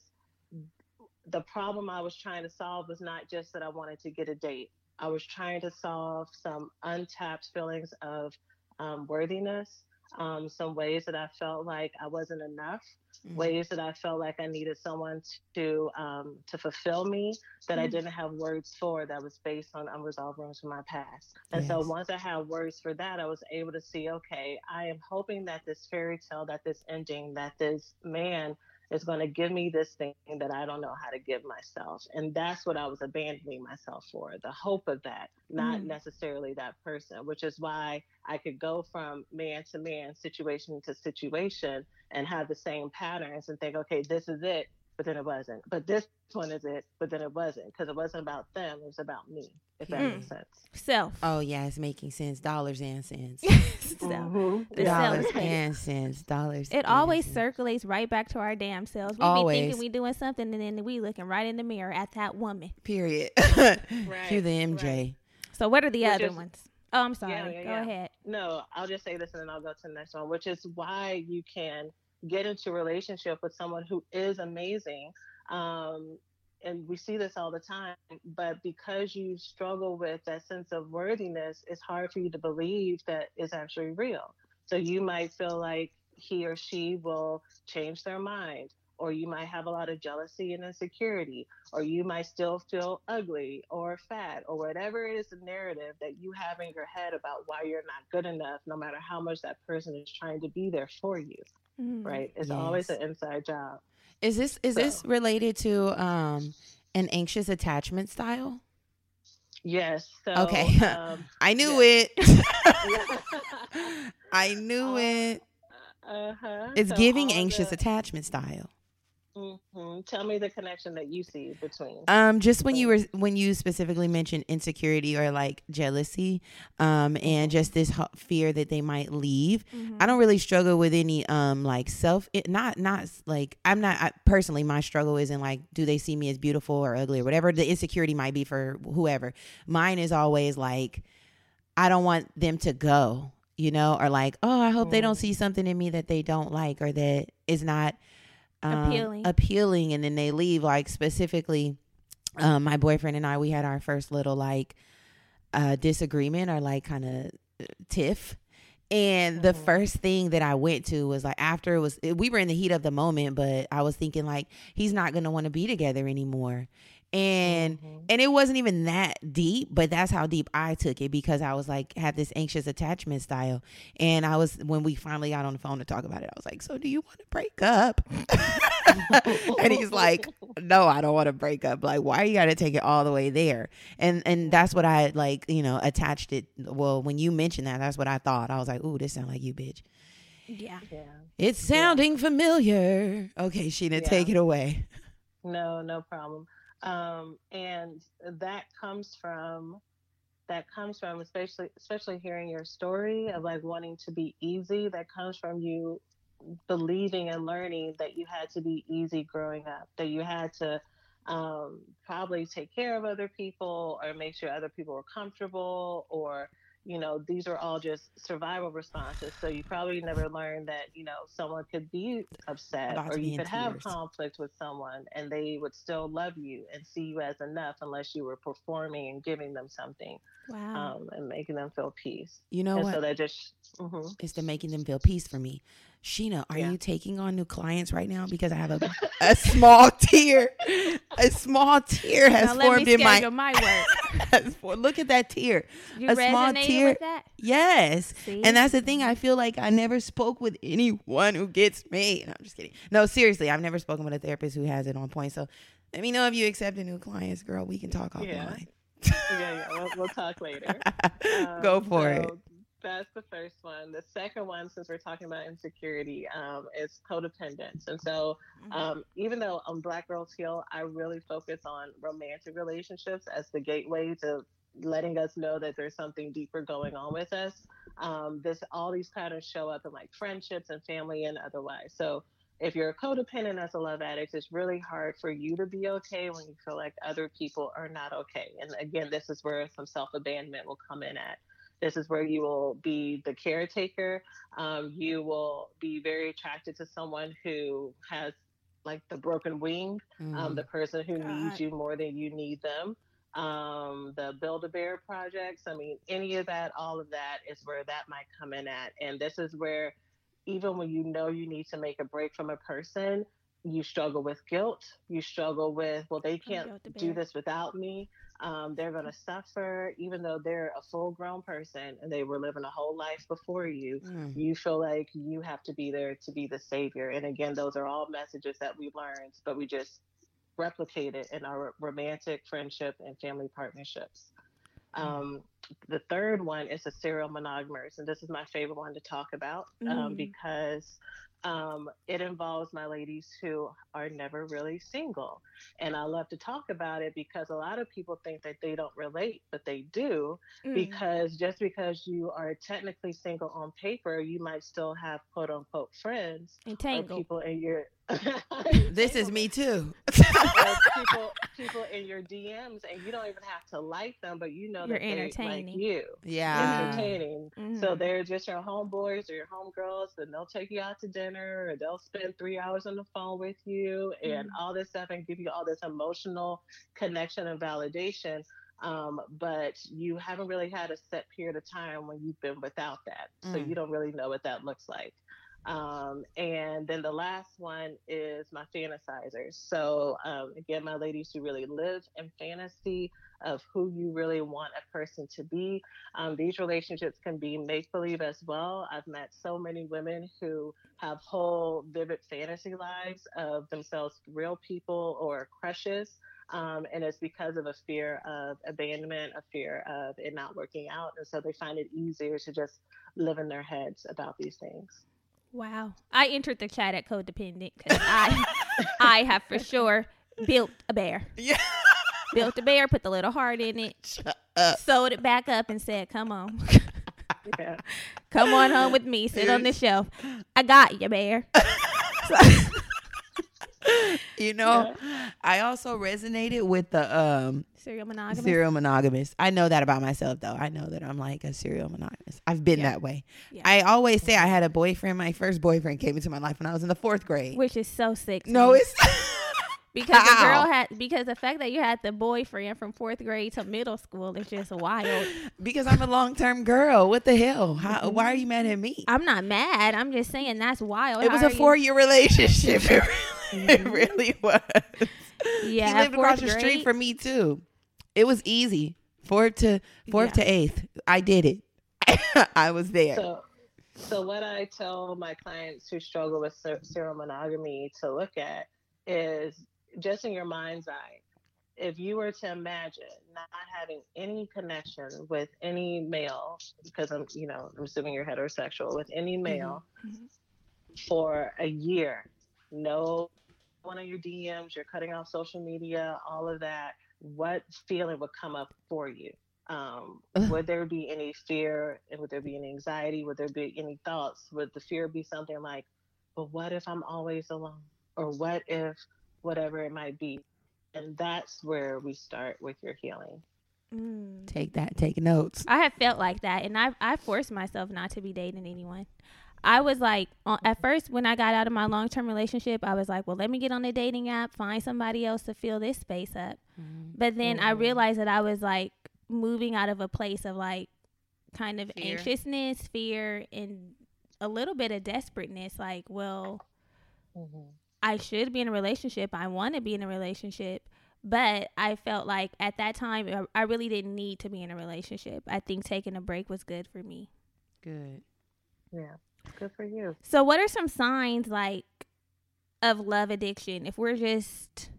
the problem I was trying to solve was not just that I wanted to get a date. I was trying to solve some untapped feelings of worthiness, some ways that I felt like I wasn't enough, Mm. ways that I felt like I needed someone to fulfill me that I Mm. didn't have words for, that was based on unresolved wounds from my past. And so Yes. once I had words for that, I was able to see, okay, I am hoping that this fairy tale, that this ending, that this man is going to give me this thing that I don't know how to give myself. And that's what I was abandoning myself for, the hope of that, not Mm. necessarily that person, which is why I could go from man to man, situation to situation, and have the same patterns and think, okay, this is it. But then it wasn't. But this one is it. But then it wasn't, because it wasn't about them. It was about me, if that makes Period. sense. Self. Oh, yeah, it's making sense. Dollars and cents. Self. The Yeah. Dollars self. and cents. Dollars. It and always cents. circulates right back to our damn selves. We be Always. thinking we doing something, and then we looking right in the mirror at that woman. Period. Right, Cue the MJ. right. So what are the Which other is- ones? Oh, I'm sorry. Yeah, yeah, Go yeah. ahead. No, I'll just say this and then I'll go to the next one, which is why you can get into a relationship with someone who is amazing, um, and we see this all the time, but because you struggle with that sense of worthiness, it's hard for you to believe that it's actually real. So you might feel like he or she will change their mind, or you might have a lot of jealousy and insecurity, or you might still feel ugly or fat, or whatever it is, the narrative that you have in your head about why you're not good enough, no matter how much that person is trying to be there for you, Mm. right? It's always Yes. an inside job. Is this So, related to an anxious attachment style? yes. So, Okay. I knew yes. it. Yeah. I knew all, it. uh-huh. It's So giving all anxious the, attachment style. tell me the connection that you see Just between. when you specifically mentioned insecurity or like jealousy, and Hmm. just this fear that they might leave. I Mm-hmm. don't really struggle with any like not like I'm not personally, my struggle isn't like do they see me as beautiful or ugly or whatever the insecurity might be for whoever. Mine is always like I don't want them to go, or like, oh, I hope they don't see Mm. something in me that they don't like or that is not Appealing. appealing, and then they leave. Like specifically, my boyfriend and I, we had our first little like disagreement or like kind of tiff. And the Mhm. first thing that I went to was like after we were in the heat of the moment, but I was thinking like he's not gonna want to be together anymore. And Mhm. and it wasn't even that deep, but that's how deep I took it because I was like had this anxious attachment style. And I was when we finally got on the phone to talk about it, I was like, so do you want to break up? And he's like, no, I don't want to break up. Like, why you got to take it all the way there? And that's what I like, attached it. Well, when you mentioned that, that's what I thought. I was like, ooh, this sound like you, bitch. Yeah. Yeah. It's Yeah. sounding familiar. Okay, Sheena, Yeah. take it away. No, no problem. And that comes from especially hearing your story of like wanting to be easy. That comes from you believing and learning that you had to be easy growing up, that you had to probably take care of other people or make sure other people were comfortable, or these are all just survival responses. So you probably never learned that someone could be upset, About or to be you in could have tears. conflict with someone and they would still love you and see you as enough unless you were performing and giving them something, Wow. and making them feel peace. You know And what? so that just, It's the making them feel peace for me. Sheena, are yeah. you taking on new clients right now? Because I have a small tear. A small tear Now has let me formed in my schedule my work. look at that tear. You A small resonated tear. with that? Yes. See? And that's the thing. I feel like I never spoke with anyone who gets me. No, I'm just kidding. No, seriously, I've never spoken with a therapist who has it on point. So let me know if you accept new clients, girl. We can talk Yeah. offline. Yeah. We'll talk later. Go for it. So that's the first one. The second one, since we're talking about insecurity, is codependence. And so, even though on Black Girls Heal, I really focus on romantic relationships as the gateway to letting us know that there's something deeper going on with us. This all these patterns show up in like friendships and family and otherwise. So if you're a codependent as a love addict, it's really hard for you to be okay when you feel like other people are not okay. And again, this is where some self abandonment will come in at. This is where you will be the caretaker. You will be very attracted to someone who has like the broken wing, the person who needs God. you more than you need them. The Build a Bear projects. I mean, any of that, all of that is where that might come in at. And this is where even when you know you need to make a break from a person, you struggle with guilt. You struggle with, well, they I'm can't built a do bear. this without me. They're going to suffer, even though they're a full grown person and they were living a whole life before you. Mm. You feel like you have to be there to be the savior. And again, those are all messages that we learned, but we just replicate it in our romantic friendship and family partnerships. Um, the third one is a serial monogamers, and this is my favorite one to talk about, Mm. because it involves my ladies who are never really single. And I love to talk about it because a lot of people think that they don't relate, but they do, Mm. because just because you are technically single on paper, you might still have quote unquote friends or Entangled. people in your This Same is with me too. or people in your DMs, and you don't even have to like them, but you know You're that they like entertaining. you. Yeah. Mhm. Entertaining. So Mhm. they're just your homeboys or your homegirls, and they'll take you out to dinner, or they'll spend 3 hours on the phone with you, and Mhm. all this stuff, and give you all this emotional connection and validation. But you haven't really had a set period of time when you've been without that, so you Mm. don't really know what that looks like. And then the last one is my fantasizers. So, again, my ladies who really live in fantasy of who you really want a person to be. These relationships can be make believe as well. I've met so many women who have whole vivid fantasy lives of themselves, real people or crushes. And it's because of a fear of abandonment, a fear of it not working out. And so they find it easier to just live in their heads about these things. Wow. I entered the chat at codependent because I have for sure built a bear. Yeah. Built a bear, put the little heart in it, Shut up. sewed it back up, and said, "Come on, Yeah. come on home with me. Sit on the shelf. I got you, bear." So, You know, Yeah. I also resonated with the serial monogamous. serial monogamous. I know that about myself though. I know that I'm like a serial monogamous. I've been Yeah. that way. Yeah. I always say I had a boyfriend. My first boyfriend came into my life when I was in the 4th grade. Which is so sick. To No, me. it's because the girl How? had because the fact that you had the boyfriend from 4th grade to middle school is just wild. Because I'm a long-term girl. What the hell? How, why are you mad at me? I'm not mad. I'm just saying that's wild. It was How a are you- 4-year relationship. It really was. Yeah, He lived across the street grade? from me too. It was easy. Fourth to Yeah. 8th. I did it. I was there. So what I tell my clients who struggle with serial monogamy to look at is just in your mind's eye. If you were to imagine not having any connection with any male, because I'm assuming you're heterosexual, with any male Mhm. for a year, no one of your DMs, you're cutting off social media, all of that, what feeling would come up for you? Would there be any fear? And would there be any anxiety? Would there be any thoughts? Would the fear be something like, but what if I'm always alone? Or what if whatever it might be? And that's where we start with your healing. Mm. Take that. Take notes. I have felt like that, and I forced myself not to be dating anyone. I was like, at first when I got out of my long-term relationship, I was like, well, let me get on a dating app, find somebody else to fill this space up. But then I realized that I was like moving out of a place of like kind of Fear. anxiousness, fear, and a little bit of desperateness. Like, well, I should be in a relationship. I want to be in a relationship. But I felt like at that time, I really didn't need to be in a relationship. I think taking a break was good for me. Good. Yeah. Good for you. So what are some signs like of love addiction? If we're just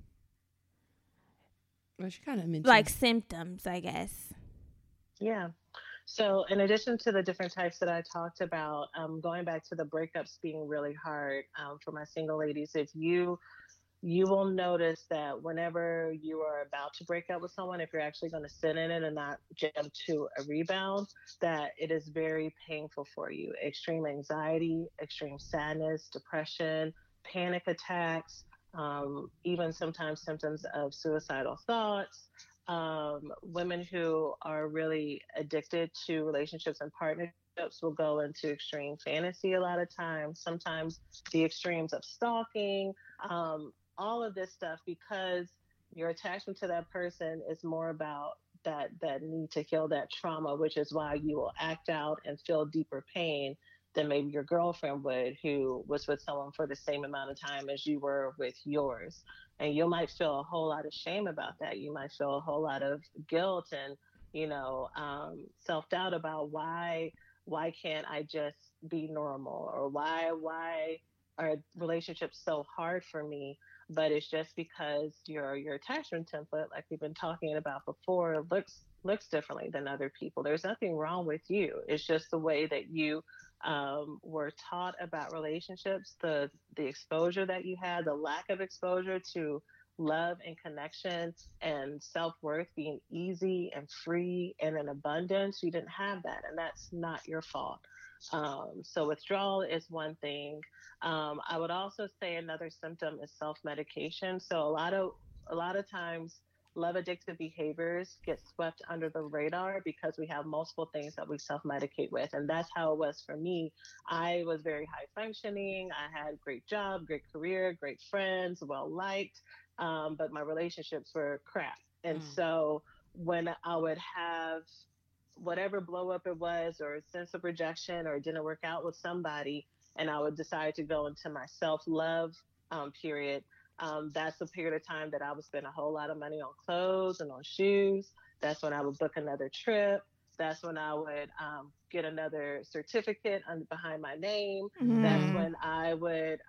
Well, she kind of mentioned like symptoms, I guess. Yeah. So, in addition to the different types that I talked about, going back to the breakups being really hard for my single ladies, if you will notice that whenever you are about to break up with someone, if you're actually going to sit in it and not jump to a rebound, that it is very painful for you. Extreme anxiety, extreme sadness, depression, panic attacks, even sometimes symptoms of suicidal thoughts. Women who are really addicted to relationships and partnerships will go into extreme fantasy a lot of times, sometimes the extremes of stalking, all of this stuff, because your attachment to that person is more about that need to heal that trauma, which is why you will act out and feel deeper pain than maybe your girlfriend would, who was with someone for the same amount of time as you were with yours. And you might feel a whole lot of shame about that. You might feel a whole lot of guilt and self-doubt about why can't I just be normal, or why are relationships so hard for me? But it's just because your attachment template, like we've been talking about before, looks differently than other people. There's nothing wrong with you. It's just the way that you were taught about relationships, the exposure that you had, the lack of exposure to love and connection and self-worth being easy and free and in abundance. You didn't have that, and that's not your fault. So withdrawal is one thing. I would also say another symptom is self-medication. So a lot of times love addictive behaviors get swept under the radar because we have multiple things that we self-medicate with. And that's how it was for me. I was very high functioning. I had great job, great career, great friends, well liked. But my relationships were crap. And so when I would have whatever blow up it was, or a sense of rejection, or it didn't work out with somebody, and I would decide to go into my self love period. That's the period of time that I would spend a whole lot of money on clothes and on shoes. That's when I would book another trip. That's when I would get another certificate behind my name. That's when I would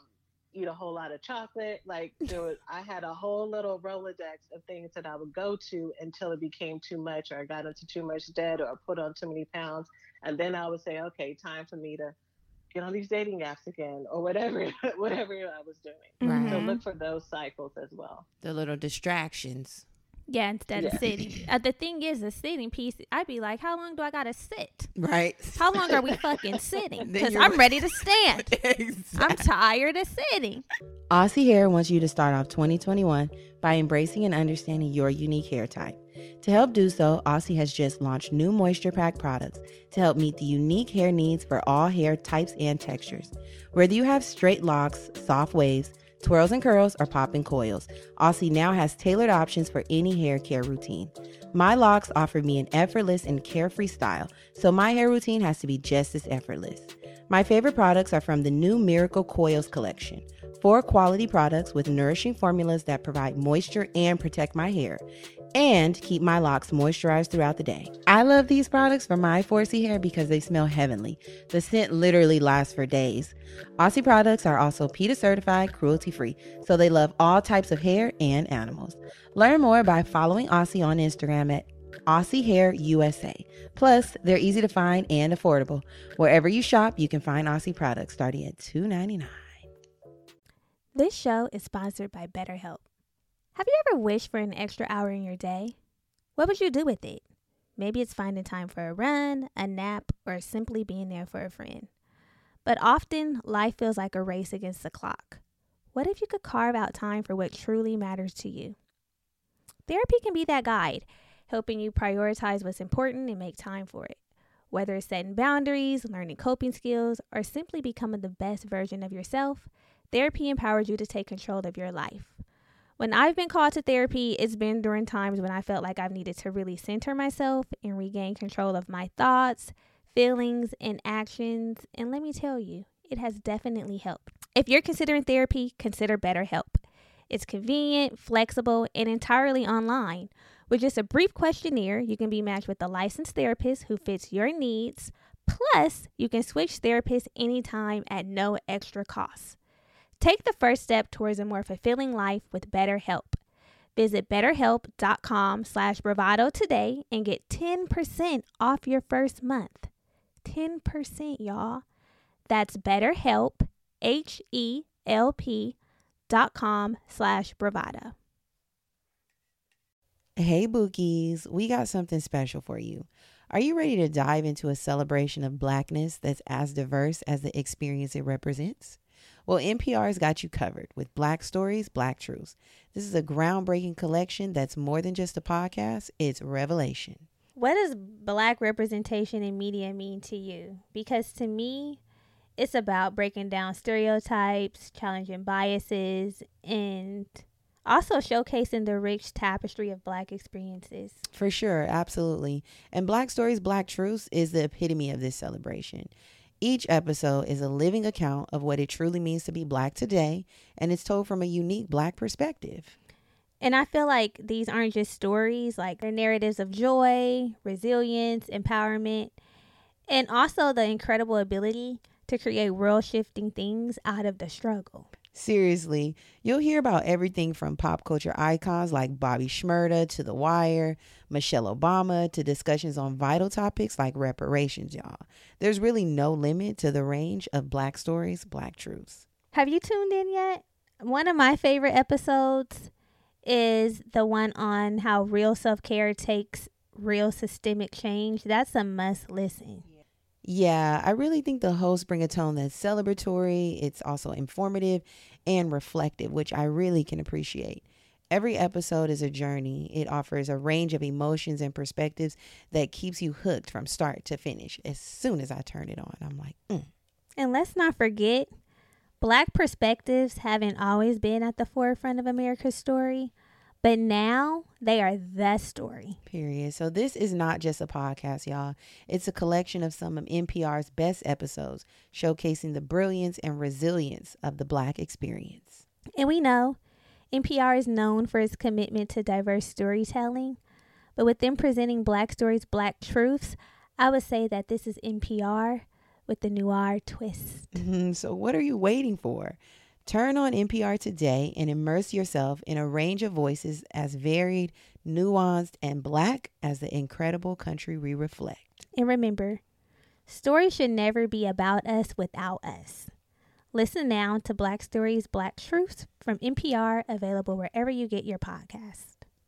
eat a whole lot of chocolate. Like I had a whole little Rolodex of things that I would go to until it became too much, or I got into too much debt, or I put on too many pounds. And then I would say, okay, time for me to get on these dating apps again, or whatever I was doing. Right. So look for those cycles as well. The little distractions. Yeah, instead of sitting. The thing is, the sitting piece, I'd be like, how long do I got to sit? Right. How long are we fucking sitting? Then Because I'm ready to stand. Exactly. I'm tired of sitting. Aussie Hair wants you to start off 2021 by embracing and understanding your unique hair type. To help do so, Aussie has just launched new Moisture Pack products to help meet the unique hair needs for all hair types and textures. Whether you have straight locks, soft waves, twirls and curls, or popping coils, Aussie now has tailored options for any hair care routine. My locks offer me an effortless and carefree style, so my hair routine has to be just as effortless. My favorite products are from the new Miracle Coils collection. 4 quality products with nourishing formulas that provide moisture and protect my hair, and keep my locks moisturized throughout the day. I love these products for my 4C hair because they smell heavenly. The scent literally lasts for days. Aussie products are also PETA certified, cruelty-free, so they love all types of hair and animals. Learn more by following Aussie on Instagram at Aussie Hair USA. Plus, they're easy to find and affordable. Wherever you shop, you can find Aussie products starting at $2.99. This show is sponsored by BetterHelp. Have you ever wished for an extra hour in your day? What would you do with it? Maybe it's finding time for a run, a nap, or simply being there for a friend. But often, life feels like a race against the clock. What if you could carve out time for what truly matters to you? Therapy can be that guide, helping you prioritize what's important and make time for it. Whether it's setting boundaries, learning coping skills, or simply becoming the best version of yourself, therapy empowers you to take control of your life. When I've been called to therapy, it's been during times when I felt like I've needed to really center myself and regain control of my thoughts, feelings, and actions. And let me tell you, it has definitely helped. If you're considering therapy, consider BetterHelp. It's convenient, flexible, and entirely online. With just a brief questionnaire, you can be matched with a licensed therapist who fits your needs. Plus, you can switch therapists anytime at no extra cost. Take the first step towards a more fulfilling life with BetterHelp. Visit betterhelp.com/bravado today and get 10% off your first month. 10%, y'all. That's BetterHelp, HELP.com/bravado. Hey Bookies, we got something special for you. Are you ready to dive into a celebration of Blackness that's as diverse as the experience it represents? Well, NPR's got you covered with Black Stories, Black Truths. This is a groundbreaking collection that's more than just a podcast, it's revelation. What does Black representation in media mean to you? Because to me, it's about breaking down stereotypes, challenging biases, and also showcasing the rich tapestry of Black experiences. For sure, absolutely. And Black Stories, Black Truths is the epitome of this celebration. Each episode is a living account of what it truly means to be Black today, and it's told from a unique Black perspective. And I feel like these aren't just stories, like they're narratives of joy, resilience, empowerment, and also the incredible ability to create world-shifting things out of the struggle. Seriously, you'll hear about everything from pop culture icons like Bobby Shmurda to The Wire, Michelle Obama, to discussions on vital topics like reparations, y'all. There's really no limit to the range of Black Stories, Black Truths. Have you tuned in yet? One of my favorite episodes is the one on how real self-care takes real systemic change. That's a must listen. Yeah, I really think the hosts bring a tone that's celebratory. It's also informative and reflective, which I really can appreciate. Every episode is a journey. It offers a range of emotions and perspectives that keeps you hooked from start to finish. As soon as I turn it on, I'm like, And let's not forget, Black perspectives haven't always been at the forefront of America's story, but now they are the story. Period. So this is not just a podcast, y'all. It's a collection of some of NPR's best episodes, showcasing the brilliance and resilience of the Black experience. And we know NPR is known for its commitment to diverse storytelling, but with them presenting Black stories, Black truths, I would say that this is NPR with the noir twist. So what are you waiting for? Turn on NPR today and immerse yourself in a range of voices as varied, nuanced, and Black as the incredible country we reflect. And remember, stories should never be about us without us. Listen now to Black Stories, Black Truths from NPR, available wherever you get your podcast.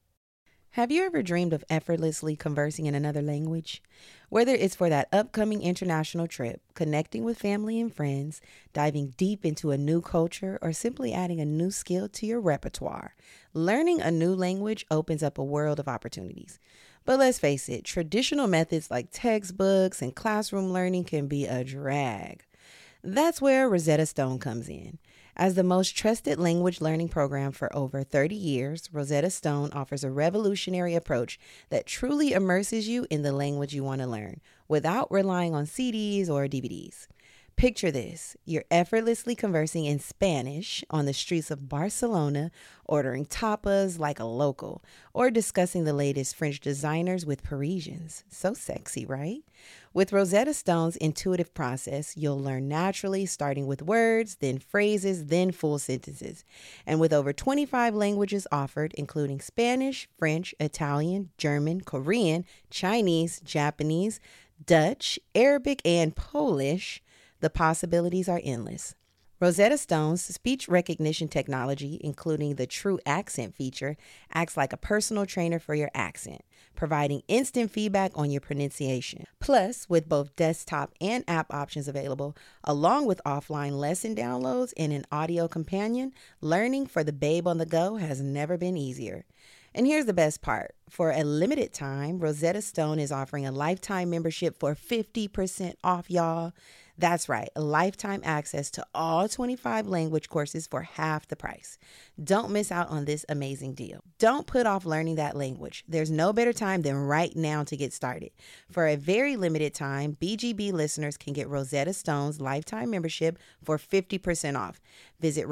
Have you ever dreamed of effortlessly conversing in another language? Whether it's for that upcoming international trip, connecting with family and friends, diving deep into a new culture, or simply adding a new skill to your repertoire, learning a new language opens up a world of opportunities. But let's face it, traditional methods like textbooks and classroom learning can be a drag. That's where Rosetta Stone comes in. As the most trusted language learning program for over 30 years, Rosetta Stone offers a revolutionary approach that truly immerses you in the language you want to learn without relying on CDs or DVDs. Picture this. You're effortlessly conversing in Spanish on the streets of Barcelona, ordering tapas like a local, or discussing the latest French designers with Parisians. So sexy, right? With Rosetta Stone's intuitive process, you'll learn naturally, starting with words, then phrases, then full sentences. And with over 25 languages offered, including Spanish, French, Italian, German, Korean, Chinese, Japanese, Dutch, Arabic, and Polish, the possibilities are endless. Rosetta Stone's speech recognition technology, including the True Accent feature, acts like a personal trainer for your accent, providing instant feedback on your pronunciation. Plus, with both desktop and app options available, along with offline lesson downloads and an audio companion, learning for the babe on the go has never been easier. And here's the best part. For a limited time, Rosetta Stone is offering a lifetime membership for 50% off, y'all. That's right, a lifetime access to all 25 language courses for half the price. Don't miss out on this amazing deal. Don't put off learning that language. There's no better time than right now to get started. For a very limited time, BGB listeners can get Rosetta Stone's lifetime membership for 50% off. Visit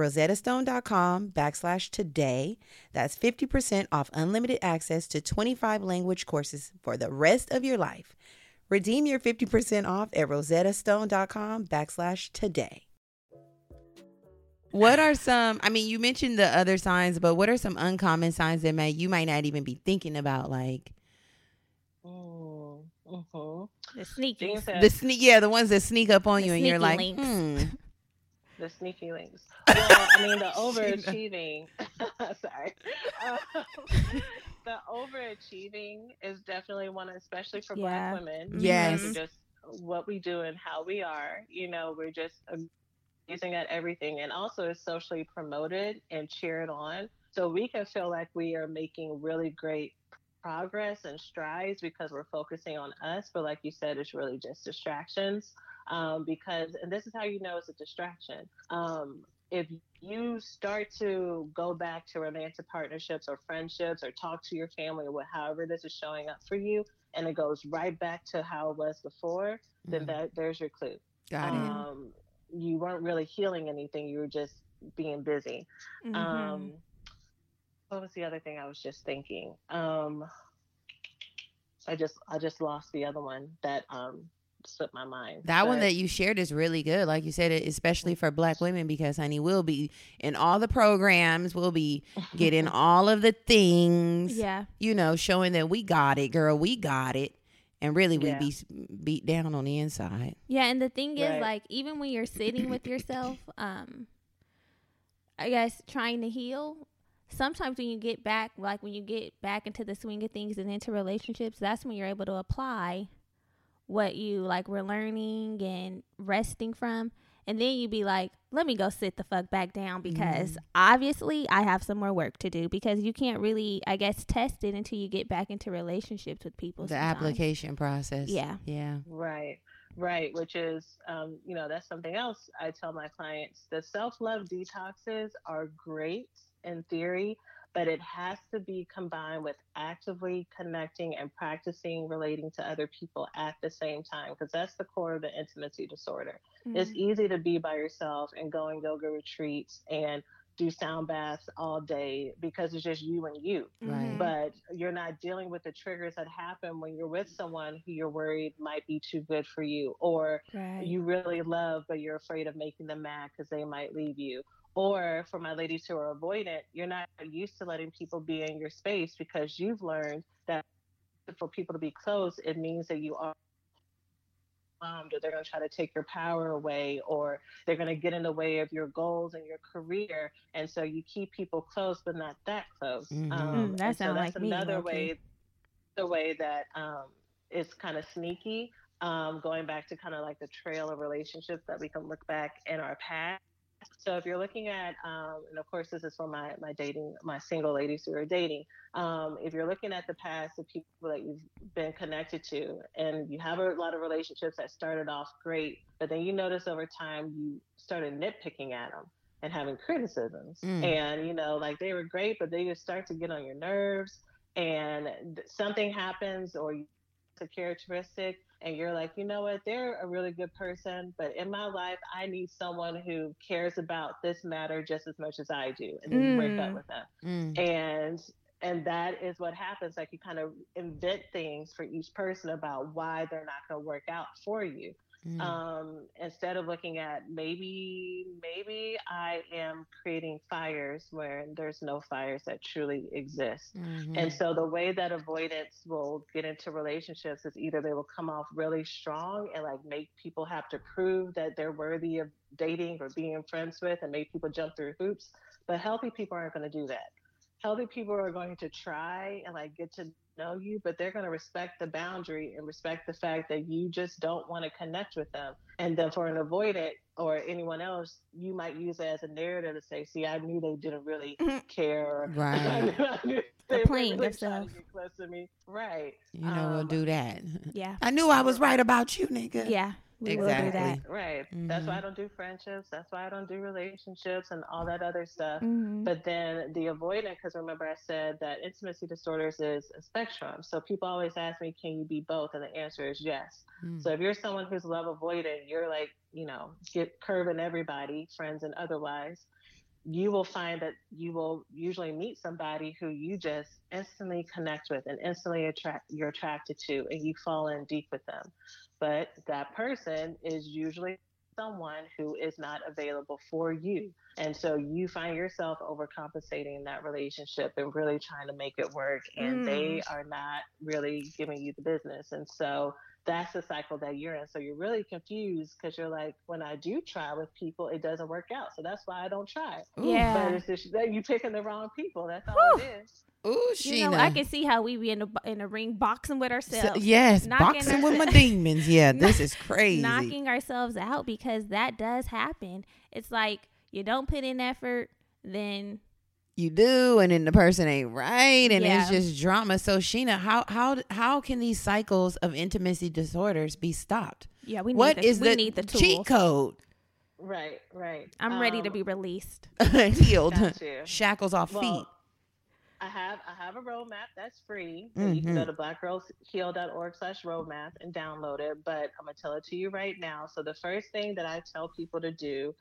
rosettastone.com/today. That's 50% off unlimited access to 25 language courses for the rest of your life. Redeem your 50% off at rosettastone.com/today. What are some, I mean, you mentioned the other signs, but what are some uncommon signs that you might not even be thinking about? Like, the sneakies. The ones that sneak up on you and you're like, The sneaky links. Well, I mean, the overachieving. Sorry. The overachieving is definitely one, especially for Black women. Yes. Just what we do and how we are. You know, we're just amazing at everything. And also it's socially promoted and cheered on. So we can feel like we are making really great progress and strides because we're focusing on us. But like you said, it's really just distractions. And this is how you know it's a distraction. If you start to go back to romantic partnerships or friendships or talk to your family or however this is showing up for you, and it goes right back to how it was before, then there's your clue. Got it. You weren't really healing anything. You were just being busy. What was the other thing I was just thinking? I just lost the other one that slipped my mind. That one that you shared is really good. Like you said, especially for Black women, because honey, we'll be in all the programs. We'll be getting all of the things. Yeah. You know, showing that we got it, girl. We got it. And really, we be beat down on the inside. Yeah. And the thing is, like, even when you're sitting with yourself, I guess trying to heal, sometimes when you get back, like when you get back into the swing of things and into relationships, that's when you're able to apply what you like were learning and resting from. And then you be like, let me go sit the fuck back down because obviously I have some more work to do, because you can't really, I guess, test it until you get back into relationships with people. The sometimes. application process. Yeah. Right, which is, that's something else I tell my clients. The self-love detoxes are great in theory, but it has to be combined with actively connecting and practicing relating to other people at the same time, because that's the core of the intimacy disorder. It's easy to be by yourself and go on yoga retreats and do sound baths all day because it's just you and you. Right. But you're not dealing with the triggers that happen when you're with someone who you're worried might be too good for you, or you really love, but you're afraid of making them mad because they might leave you. Or for my ladies who are avoidant, you're not used to letting people be in your space because you've learned that for people to be close, it means that you are or they're going to try to take your power away, or they're going to get in the way of your goals and your career. And so you keep people close, but not that close. That sounds like me. Another way, the way that is kind of sneaky, going back to kind of like the trail of relationships that we can look back in our past. So if you're looking at, and of course this is for my single ladies who are dating, if you're looking at the past of people that you've been connected to, and you have a lot of relationships that started off great, but then you notice over time you started nitpicking at them and having criticisms, and like they were great, but they just start to get on your nerves, and something happens, or a characteristic, and you're like, you know what, they're a really good person, but in my life I need someone who cares about this matter just as much as I do, and then you break up with them. And that is what happens. Like, you kind of invent things for each person about why they're not going to work out for you. Instead of looking at maybe I am creating fires where there's no fires that truly exist. And so the way that avoidance will get into relationships is either they will come off really strong and like make people have to prove that they're worthy of dating or being friends with, and make people jump through hoops. But healthy people aren't going to do that. Healthy people are going to try and like get to know you, but they're going to respect the boundary and respect the fact that you just don't want to connect with them. And then for an avoidant or anyone else, you might use it as a narrative to say, see, I knew they didn't really care. Or, right. I knew they playing really themselves. trying to get close to me. Right. We'll do that. Yeah. I knew I was right about you, nigga. Yeah. We will do that. Right. That's why I don't do friendships. That's why I don't do relationships and all that other stuff. But then the avoidant, because remember I said that intimacy disorders is a spectrum. So people always ask me, can you be both? And the answer is yes. So if you're someone who's love avoidant, you're like, get curving everybody, friends and otherwise, you will find that you will usually meet somebody who you just instantly connect with and instantly you're attracted to, and you fall in deep with them. But that person is usually someone who is not available for you. And so you find yourself overcompensating in that relationship and really trying to make it work. And they are not really giving you the business. And so that's the cycle that you're in. So you're really confused because you're like, when I do try with people, it doesn't work out. So that's why I don't try. Yeah. But it's just that you picking the wrong people. That's all it is. Ooh, Sheena. I can see how we be in the ring boxing with ourselves. Yes, boxing with my demons. Yeah, this is crazy. Knocking ourselves out, because that does happen. It's like you don't put in effort, then you do, and then the person ain't right, and it's just drama. So Sheena, how can these cycles of intimacy disorders be stopped? Yeah, we need the tools. Cheat code? Right. I'm ready to be released. Healed. Shackles off feet. I have a roadmap that's free. You can go to blackgirlsheal.org/roadmap and download it. But I'm gonna tell it to you right now. So the first thing that I tell people to do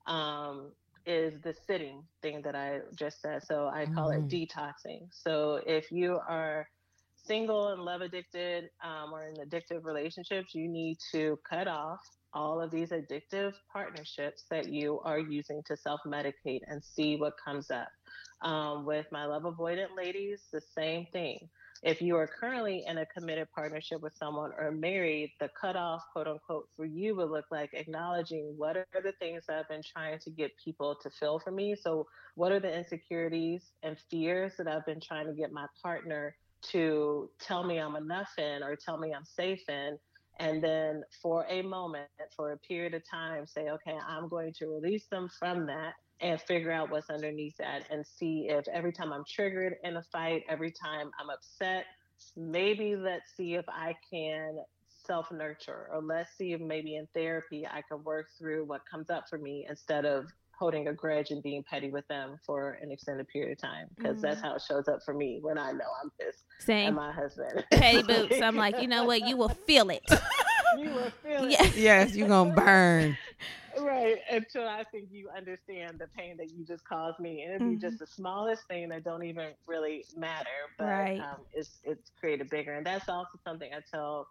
is the sitting thing that I just said. So I call it detoxing. So if you are single and love addicted or in addictive relationships, you need to cut off all of these addictive partnerships that you are using to self-medicate and see what comes up. With my love avoidant ladies, the same thing. If you are currently in a committed partnership with someone or married, the cutoff, quote unquote, for you would look like acknowledging what are the things that I've been trying to get people to feel for me. So what are the insecurities and fears that I've been trying to get my partner to tell me I'm enough in or tell me I'm safe in? And then for a moment, for a period of time, say, okay, I'm going to release them from that and figure out what's underneath that and see if every time I'm triggered in a fight, every time I'm upset, maybe let's see if I can self nurture, or let's see if maybe in therapy I can work through what comes up for me instead of holding a grudge and being petty with them for an extended period of time, because that's how it shows up for me when I know I'm pissed at Same. my husband. Petty boots. I'm like, you know what? You will feel it. You will feel Yeah. it. Yes, you're going to burn. Right, until I think you understand the pain that you just caused me, and it'd be just the smallest thing that don't even really matter, but Right. it's created bigger. And that's also something I tell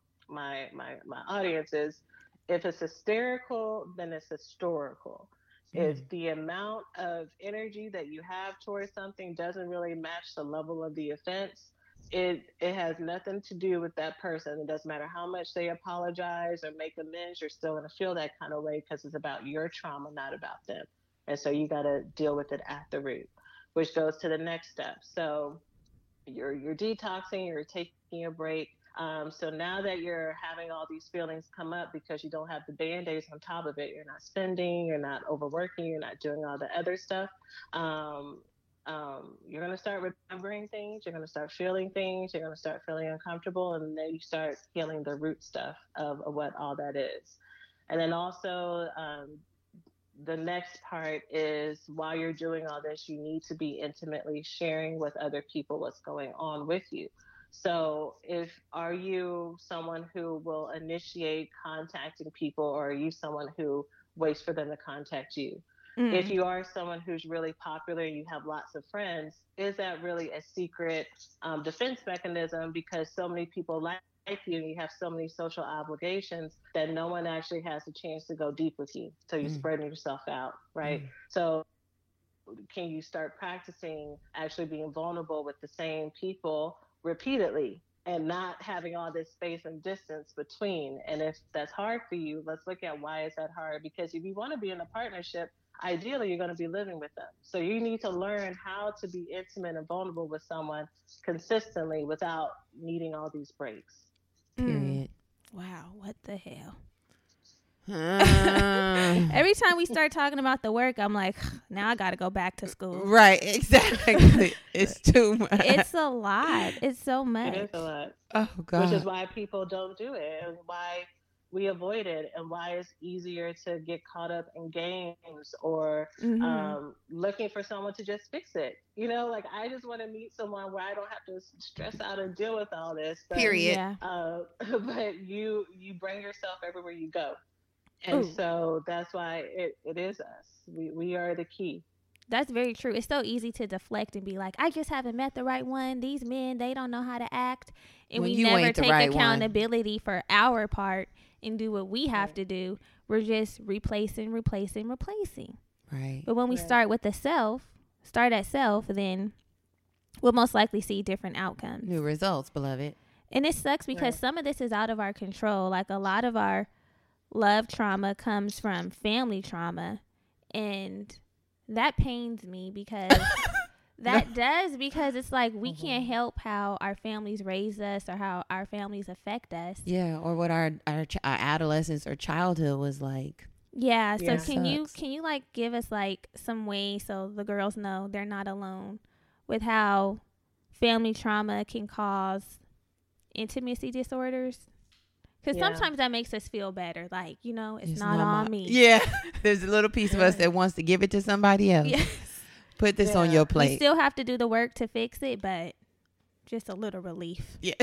my audience is, if it's hysterical, then it's historical. If the amount of energy that you have towards something doesn't really match the level of the offense, it has nothing to do with that person. It doesn't matter how much they apologize or make amends, you're still going to feel that kind of way, because it's about your trauma, not about them. And so you got to deal with it at the root, which goes to the next step. So you're detoxing, you're taking a break. So now that you're having all these feelings come up because you don't have the band-aids on top of it, you're not spending, you're not overworking, you're not doing all the other stuff. um, you're going to start remembering things, you're going to start feeling things, you're going to start feeling uncomfortable, and then you start healing the root stuff of what all that is. And then also, the next part is, while you're doing all this, you need to be intimately sharing with other people what's going on with you. So, if are you someone who will initiate contacting people, or are you someone who waits for them to contact you? If you are someone who's really popular and you have lots of friends, is that really a secret defense mechanism, because so many people like you and you have so many social obligations that no one actually has a chance to go deep with you? So you're spreading yourself out, right? So can you start practicing actually being vulnerable with the same people repeatedly, and not having all this space and distance between? And if that's hard for you, let's look at why is that hard. Because if you want to be in a partnership, ideally you're going to be living with them. So you need to learn how to be intimate and vulnerable with someone consistently without needing all these breaks. Period. Wow, what the hell? Uh, Every time we start talking about the work, I'm like, now I got to go back to school. right, exactly. It's too much. It's a lot. It's so much. It is a lot. Oh, God. Which is why people don't do it, and why we avoid it, and why it's easier to get caught up in games, or looking for someone to just fix it. You know, like, I just want to meet someone where I don't have to stress out and deal with all this. But, Period. Yeah. but you bring yourself everywhere you go. And so that's why it is us. We are the key. That's very true. It's so easy to deflect and be like, I just haven't met the right one. These men, they don't know how to act. And When we you never ain't the take right one. accountability for our part and do what we have to do. We're just replacing. Right. But when we start with the start at self, then we'll most likely see different outcomes. New results, beloved. And it sucks because some of this is out of our control. Like, a lot of our love trauma comes from family trauma. And that pains me because because it's like we can't help how our families raise us or how our families affect us. Yeah, or what our adolescence or childhood was like. Yeah, so Yeah. can you like give us like some ways so the girls know they're not alone with how family trauma can cause intimacy disorders? Because sometimes that makes us feel better. Like, you know, it's not on me. Yeah. There's a little piece of us that wants to give it to somebody else. Yes. Put this on your We plate. still have to do the work to fix it, but just a little relief. Yeah.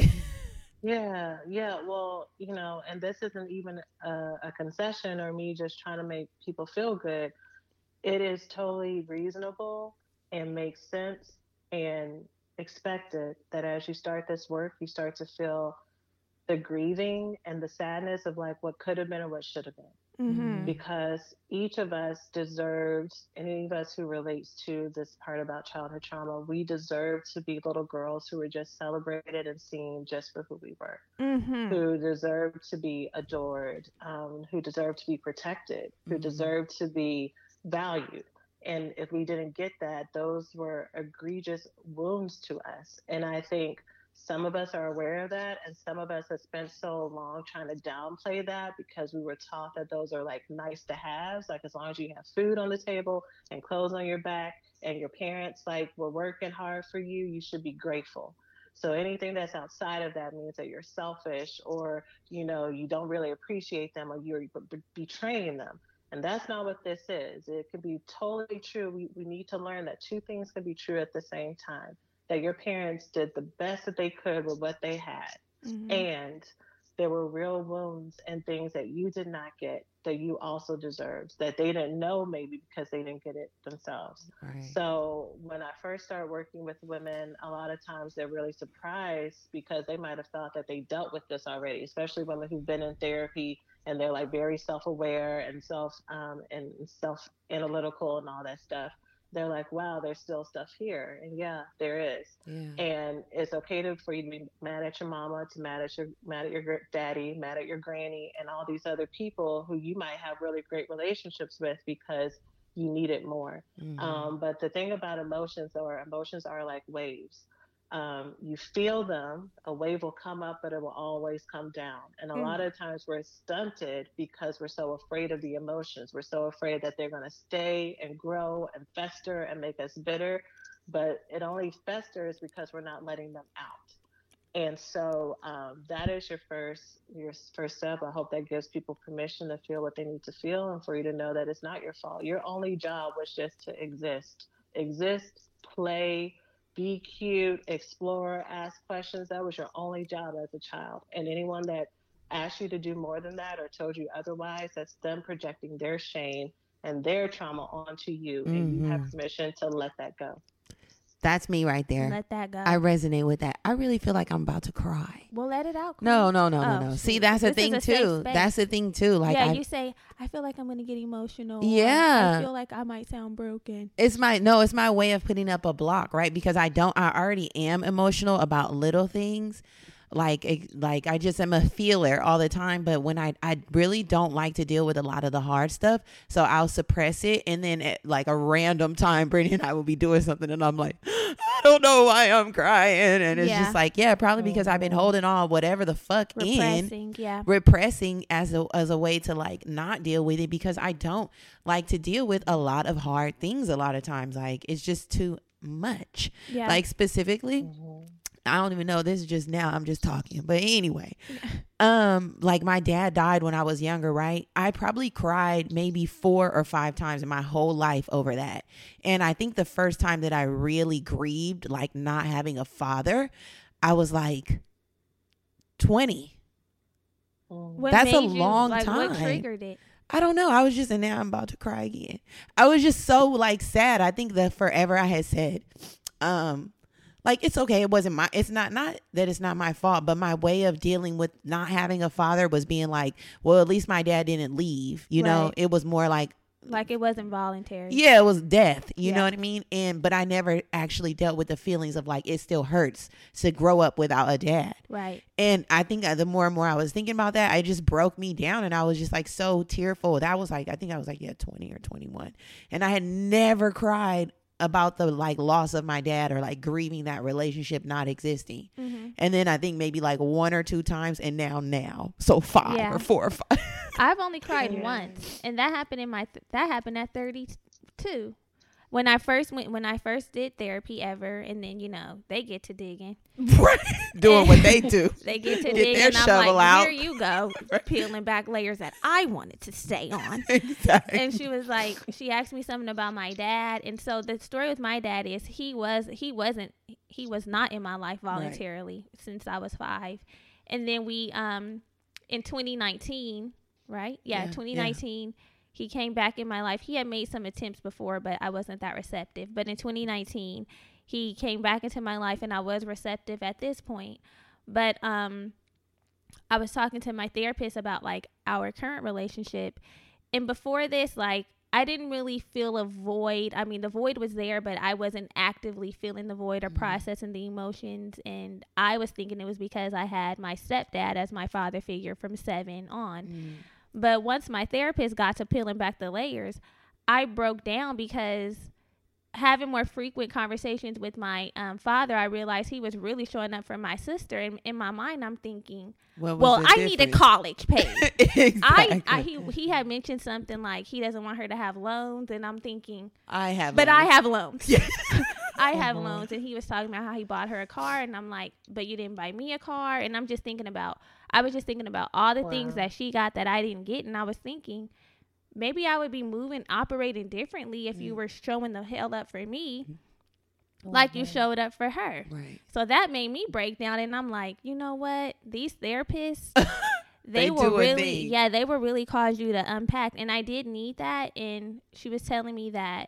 Yeah. Well, you know, and this isn't even a concession or me just trying to make people feel good. It is totally reasonable and makes sense and expected that as you start this work, you start to feel the grieving and the sadness of like what could have been or what should have been. Because each of us deserves, any of us who relates to this part about childhood trauma, we deserve to be little girls who were just celebrated and seen just for who we were, who deserve to be adored, who deserve to be protected, who deserve to be valued. And if we didn't get that, those were egregious wounds to us. And I think Some of us are aware of that, and some of us have spent so long trying to downplay that because we were taught that those are like nice to haves. Like, as long as you have food on the table and clothes on your back, and your parents like were working hard for you, you should be grateful. So anything that's outside of that means that you're selfish, or you don't really appreciate them, or you're betraying them. And that's not what this is. It could be totally true. We need to learn that two things can be true at the same time, that your parents did the best that they could with what they had. And there were real wounds and things that you did not get that you also deserved, that they didn't know, maybe because they didn't get it themselves. Right. So when I first started working with women, a lot of times they're really surprised because they might have thought that they dealt with this already, especially women who've been in therapy and they're like very self-aware and self-analytical and all that stuff. They're like, wow, there's still stuff here. And yeah, there is. Yeah. And it's okay for you to be mad at your mama, to mad at your daddy, mad at your granny, and all these other people who you might have really great relationships with because you need it more. But the thing about emotions are like waves. You feel them, a wave will come up, but it will always come down. And a lot of times we're stunted because we're so afraid of the emotions. We're so afraid that they're going to stay and grow and fester and make us bitter. But it only festers because we're not letting them out. And so that is your first step. I hope that gives people permission to feel what they need to feel, and for you to know that it's not your fault. Your only job was just to exist, play, be cute, explore, ask questions. That was your only job as a child. And anyone that asked you to do more than that or told you otherwise, that's them projecting their shame and their trauma onto you. And you have permission to let that go. That's me right there. Let that go. I resonate with that. I really feel like I'm about to cry. Well, let it out. No. See, that's the thing too. That's the thing too. Like, you say, I feel like I'm going to get emotional. Yeah. I feel like I might sound broken. It's my way of putting up a block, right? Because I already am emotional about little things. Like I just am a feeler all the time. But when I really don't like to deal with a lot of the hard stuff. So I'll suppress it. And then at like a random time, Brittany and I will be doing something. And I'm like, I don't know why I'm crying. And it's just like, probably because I've been holding on whatever the fuck repressing as a way to like not deal with it, because I don't like to deal with a lot of hard things a lot of times. Like, it's just too much. Yeah. Like, specifically, I don't even know. This is just now. I'm just talking. But anyway, like, my dad died when I was younger, right? I probably cried maybe 4 or 5 times in my whole life over that. And I think the first time that I really grieved, like, not having a father, I was like 20. That's a long time. What triggered it? I don't know. I was just, and now I'm about to cry again. I was just so like sad. I think that forever I had said, like, it's okay. It's not that it's not my fault, but my way of dealing with not having a father was being like, well, at least my dad didn't leave. You know, it was more like it wasn't voluntary. Yeah, it was death. You know what I mean? But I never actually dealt with the feelings of like, it still hurts to grow up without a dad. Right. And I think the more and more I was thinking about that, it just broke me down, and I was just like so tearful. That was like, I think I was like 20 or 21, and I had never cried about the like loss of my dad or like grieving that relationship not existing. And then I think maybe like 1 or 2 times, and now so 5 or 4 or 5. I've only cried once, and that happened that happened at 32 when I first did therapy ever. And then they get to digging, doing what they do. They get to digging, and I'm like, here you go, peeling back layers that I wanted to stay on. Exactly. And she asked me something about my dad, and so the story with my dad is he was not in my life voluntarily since I was 5, and then we in 2019, right? Yeah, 2019. He came back in my life. He had made some attempts before, but I wasn't that receptive. But in 2019, he came back into my life, and I was receptive at this point. But I was talking to my therapist about like our current relationship. And before this, like, I didn't really feel a void. I mean, the void was there, but I wasn't actively feeling the void or processing the emotions. And I was thinking it was because I had my stepdad as my father figure from 7 on. But once my therapist got to peeling back the layers, I broke down because having more frequent conversations with my father, I realized he was really showing up for my sister. And in my mind, I'm thinking, well, I need a college paid. Exactly. He had mentioned something like he doesn't want her to have loans, and I'm thinking, I have loans. I have loans. And he was talking about how he bought her a car, and I'm like, but you didn't buy me a car. And I was just thinking about all the things that she got that I didn't get, and I was thinking, maybe I would be operating differently if you were showing the hell up for me like you showed up for her. Right. So that made me break down, and I'm like, you know what? These therapists, they do were a thing. they will really cause you to unpack. And I did need that. And she was telling me that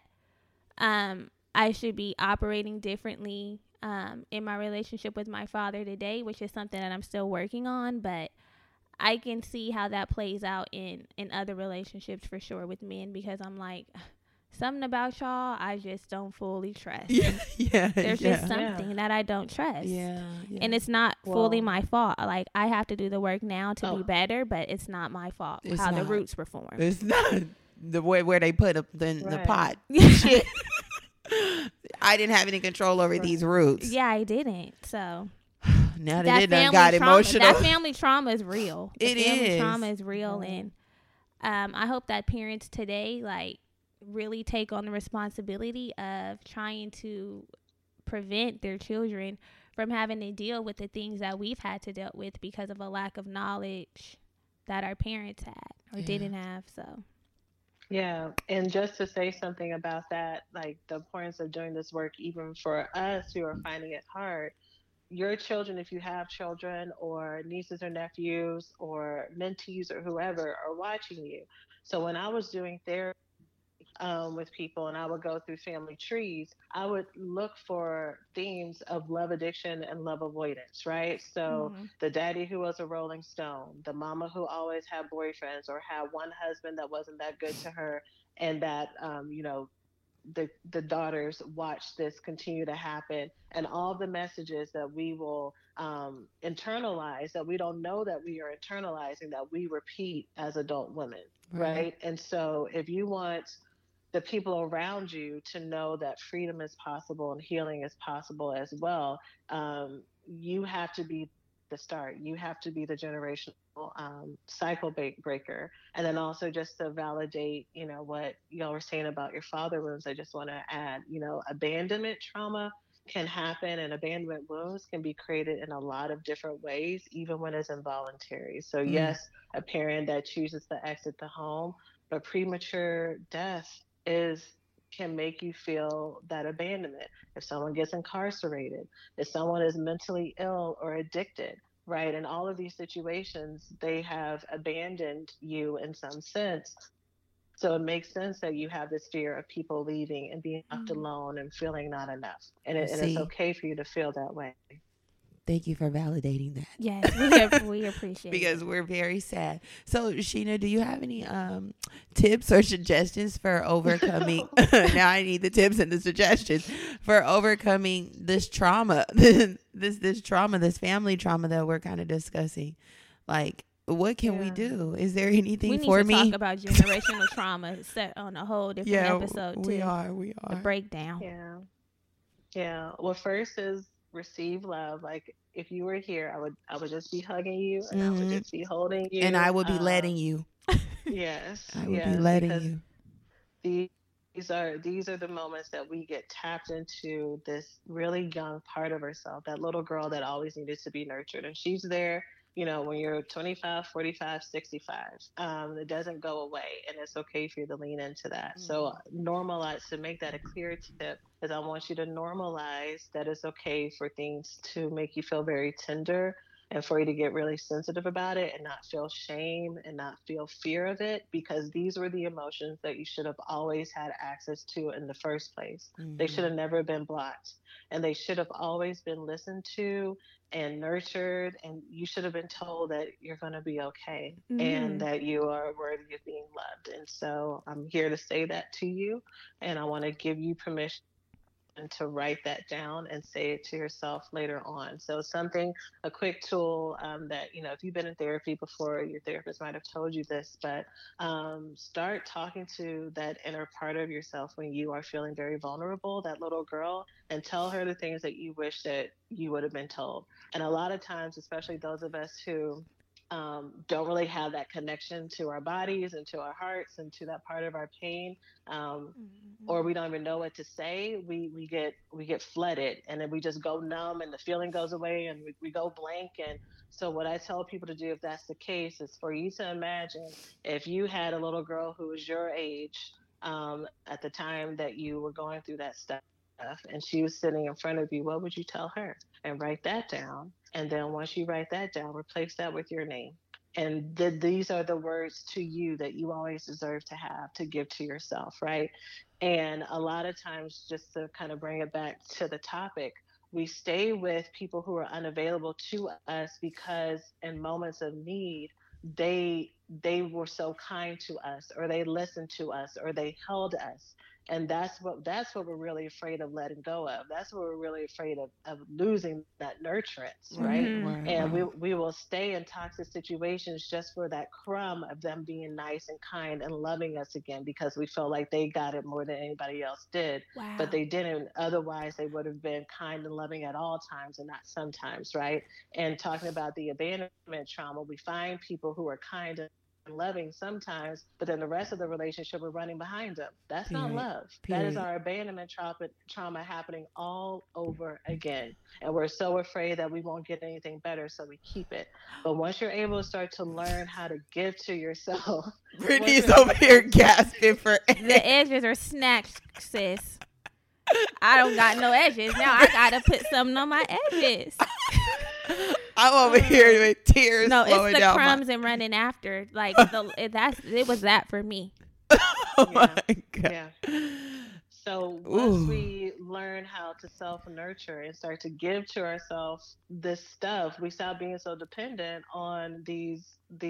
I should be operating differently in my relationship with my father today, which is something that I'm still working on, but I can see how that plays out in other relationships for sure with men, because I'm like, something about y'all I just don't fully trust. There's just something that I don't trust. And it's not fully my fault. Like, I have to do the work now to be better, but it's not my fault the roots were formed. It's not the way where they put the pot. Shit. I didn't have any control over these roots. Yeah, I didn't. So now that it done got emotional. That family trauma is real. Family trauma is real. And I hope that parents today, like, really take on the responsibility of trying to prevent their children from having to deal with the things that we've had to deal with because of a lack of knowledge that our parents had or didn't have. So yeah, and just to say something about that, like the importance of doing this work, even for us who are finding it hard, your children, if you have children or nieces or nephews or mentees or whoever, are watching you. So when I was doing therapy with people and I would go through family trees, I would look for themes of love addiction and love avoidance, right? So the daddy who was a Rolling Stone, the mama who always had boyfriends or had one husband that wasn't that good to her, and that, the daughters watch this continue to happen, and all the messages that we will internalize, that we don't know that we are internalizing, that we repeat as adult women, right? And so if you want the people around you to know that freedom is possible and healing is possible as well, you have to be the start. You have to be the generational cycle breaker. And then also, just to validate, what y'all were saying about your father wounds, I just want to add, abandonment trauma can happen, and abandonment wounds can be created in a lot of different ways, even when it's involuntary. So yes, a parent that chooses to exit the home, but premature death can make you feel that abandonment. If someone gets incarcerated, if someone is mentally ill or addicted, right? In all of these situations, they have abandoned you in some sense. So it makes sense that you have this fear of people leaving and being left alone and feeling not enough. And it's okay for you to feel that way. Thank you for validating that. Yes, we appreciate it. Because we're very sad. So, Sheena, do you have any tips or suggestions for overcoming? Now I need the tips and the suggestions for overcoming this trauma, this trauma, this family trauma that we're kind of discussing. Like, what can we do? Is there anything for me? We need to talk about generational trauma set on a whole different episode too. We are. The breakdown. Yeah. Well, first is receive love. Like, if you were here, I would just be hugging you, and I would just be holding you, and I would be letting you. Yes, I would be letting you. These are the moments that we get tapped into this really young part of ourselves, that little girl that always needed to be nurtured, and she's there. When you're 25, 45, 65, it doesn't go away, and it's okay for you to lean into that. So normalize, to make that a clear tip, is I want you to normalize that it's okay for things to make you feel very tender, and for you to get really sensitive about it and not feel shame and not feel fear of it, because these were the emotions that you should have always had access to in the first place. They should have never been blocked, and they should have always been listened to and nurtured, and you should have been told that you're going to be okay and that you are worthy of being loved. And so I'm here to say that to you, and I want to give you permission to write that down and say it to yourself later on. So something, a quick tool that, if you've been in therapy before, your therapist might have told you this, but start talking to that inner part of yourself when you are feeling very vulnerable, that little girl, and tell her the things that you wish that you would have been told. And a lot of times, especially those of us who don't really have that connection to our bodies and to our hearts and to that part of our pain, or we don't even know what to say, we get flooded, and then we just go numb, and the feeling goes away, and we go blank. And so what I tell people to do, if that's the case, is for you to imagine if you had a little girl who was your age at the time that you were going through that stuff, and she was sitting in front of you, what would you tell her? And write that down. And then once you write that down, replace that with your name. And these are the words to you that you always deserve to have, to give to yourself, right? And a lot of times, just to kind of bring it back to the topic, we stay with people who are unavailable to us because in moments of need, they were so kind to us, or they listened to us, or they held us. And that's what we're really afraid of letting go of. That's what we're really afraid of losing, that nurturance, right? And we will stay in toxic situations just for that crumb of them being nice and kind and loving us again, because we feel like they got it more than anybody else did. Wow. But they didn't. Otherwise, they would have been kind and loving at all times and not sometimes, right? And talking about the abandonment trauma, we find people who are kind and loving sometimes, but then the rest of the relationship we're running behind them. That's not love. That is our abandonment trauma happening all over again. And we're so afraid that we won't get anything better, so we keep it. But once you're able to start to learn how to give to yourself, Brittany's over here gasping for air. The edges are snatched, sis. I don't got no edges. Now I gotta put something on my edges. I'm over here with tears. No, flowing it's the down crumbs and running after. Like it was that for me. Oh my God. Yeah. So once we learn how to self-nurture and start to give to ourselves this stuff, we stop being so dependent on these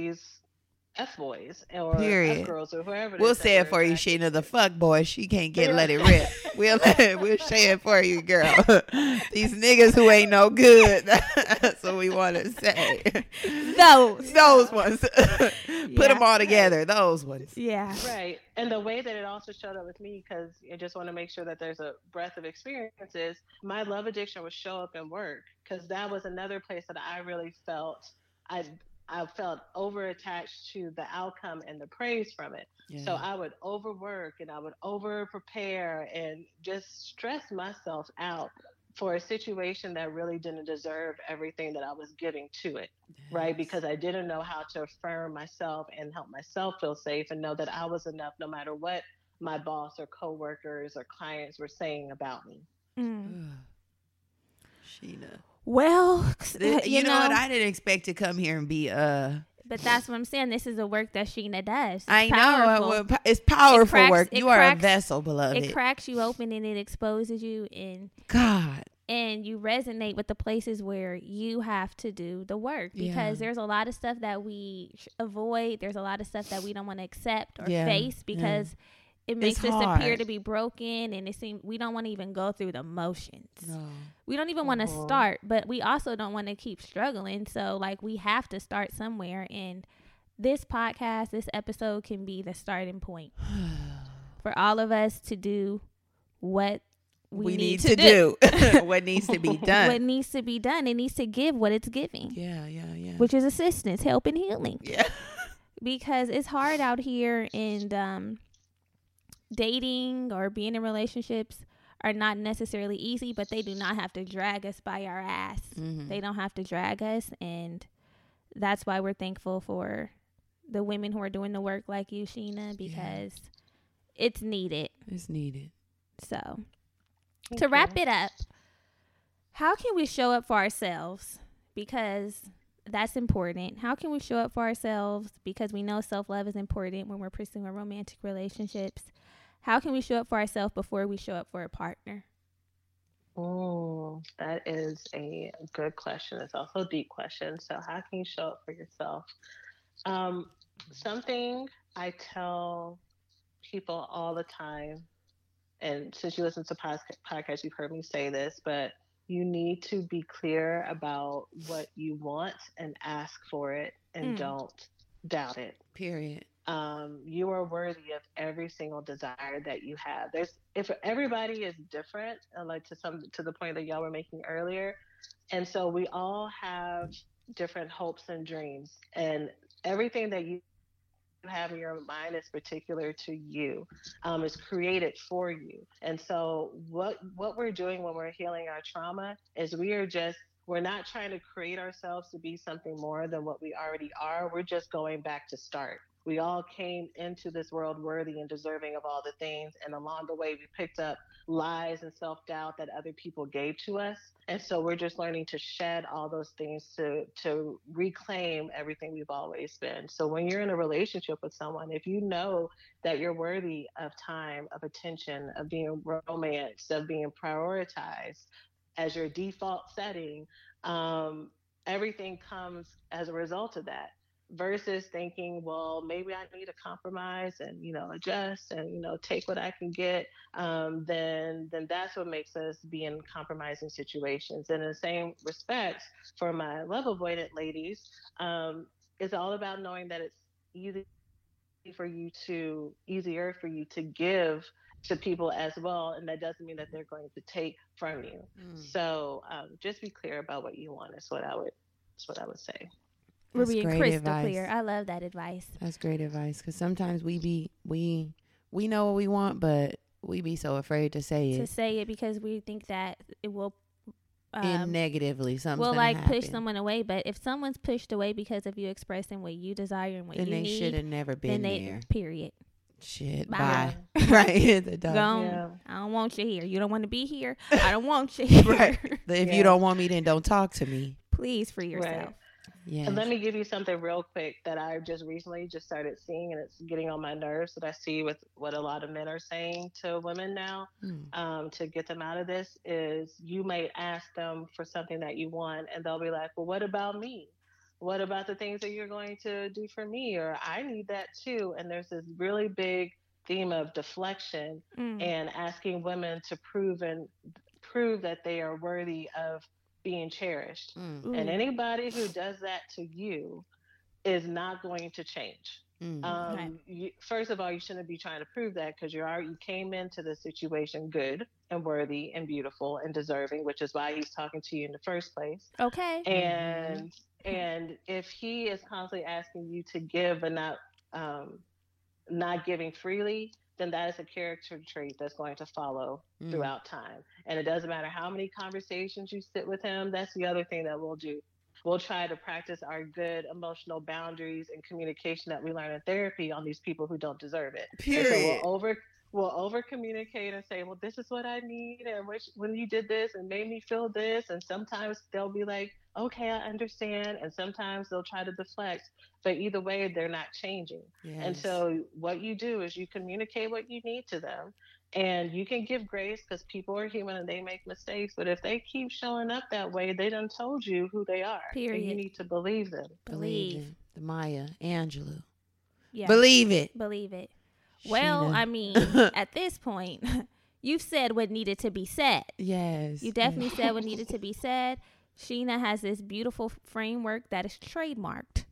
F-boys or F-girls or whoever. We'll say it for you, Sheena. The fuck boy, she can't let it rip. We'll say it for you, girl. These niggas who ain't no good. That's what we want to say. Those ones. Put them all together. Those ones. Yeah. Right. And the way that it also showed up with me, because I just want to make sure that there's a breadth of experiences, my love addiction would show up in work, because that was another place that I really felt I felt over attached to the outcome and the praise from it. Yeah. So I would overwork and I would over prepare and just stress myself out for a situation that really didn't deserve everything that I was giving to it. Yes. Right? Because I didn't know how to affirm myself and help myself feel safe and know that I was enough no matter what my boss or coworkers or clients were saying about me. Sheena. Well, you know what? I didn't expect to come here and be But that's what I'm saying. This is the work that Sheena does. It's I powerful. know. It's powerful work. You are a vessel, beloved. It cracks you open and it exposes you. And God. And you resonate with the places where you have to do the work. Because there's a lot of stuff that we avoid. There's a lot of stuff that we don't want to accept or face because it makes us appear to be broken, and it seems we don't want to even go through the motions. No. We don't even want to start, but we also don't want to keep struggling. So, like, we have to start somewhere, and this podcast, this episode can be the starting point for all of us to do what we need to do. What needs to be done. What needs to be done. It needs to give what it's giving. Yeah. Which is assistance, help, and healing. Yeah. Because it's hard out here, and dating or being in relationships are not necessarily easy, but they do not have to drag us by our ass. Mm-hmm. They don't have to drag us, and that's why we're thankful for the women who are doing the work like you, Sheena, because it's needed. It's needed. So, to wrap it up, how can we show up for ourselves? Because that's important. How can we show up for ourselves? Because we know self-love is important when we're pursuing romantic relationships. How can we show up for ourselves before we show up for a partner? Oh, that is a good question. It's also a deep question. So how can you show up for yourself? Something I tell people all the time and since you listen to podcasts, you've heard me say this, but you need to be clear about what you want and ask for it, and don't doubt it. Period. You are worthy of every single desire that you have. If everybody is different, like to the point that y'all were making earlier, and so we all have different hopes and dreams, and everything that you have in your mind is particular to you, is created for you. And so what we're doing when we're healing our trauma is we're not trying to create ourselves to be something more than what we already are. We're just going back to start. We all came into this world worthy and deserving of all the things. And along the way, we picked up lies and self doubt that other people gave to us. And so we're just learning to shed all those things to reclaim everything we've always been. So when you're in a relationship with someone, if you know that you're worthy of time, of attention, of being romanced, of being prioritized as your default setting, everything comes as a result of that, versus thinking, well, maybe I need to compromise and, adjust and, take what I can get. Then that's what makes us be in compromising situations. And in the same respect, for my love avoidant ladies, it's all about knowing that it's easier for you to give to people as well, and that doesn't mean that they're going to take from you. So just be clear about what you want is what I would say. We're being crystal clear. I love that advice. That's great advice, because sometimes we know what we want, but we be so afraid to say it because we think that it will negatively something will like happen. Push someone away. But if someone's pushed away because of you expressing what you desire and what then you need, they should have never been there. Period. Shit. Bye. Right. The dog. Yeah. I don't want you here. You don't want to be here. I don't want you here. Right. If you don't want me, then don't talk to me. Please free yourself. Right. Yeah. And let me give you something real quick that I just recently started seeing, and it's getting on my nerves, that I see with what a lot of men are saying to women now, to get them out of this, is you may ask them for something that you want, and they'll be like, well, what about me? What about the things that you're going to do for me? Or I need that too. And there's this really big theme of deflection and asking women to prove that they are worthy of being cherished. And anybody who does that to you is not going to change. First of all, you shouldn't be trying to prove that, because you came into the situation good and worthy and beautiful and deserving, which is why he's talking to you in the first place. Okay. And if he is constantly asking you to give and not giving freely, then that is a character trait that's going to follow throughout time. And it doesn't matter how many conversations you sit with him. That's the other thing that we'll do. We'll try to practice our good emotional boundaries and communication that we learn in therapy on these people who don't deserve it. Period. So we'll over communicate and say, well, this is what I need, and when you did this and made me feel this. And sometimes they'll be like, okay, I understand. And sometimes they'll try to deflect, but either way, they're not changing. Yes. And so what you do is you communicate what you need to them, and you can give grace, because people are human and they make mistakes. But if they keep showing up that way, they done told you who they are. Period. And you need to believe them. Believe. The Maya Angelou. Yeah. Believe it. Believe it. Well, I mean, at this point, you've said what needed to be said. Yes. You definitely said what needed to be said. Sheena has this beautiful framework that is trademarked.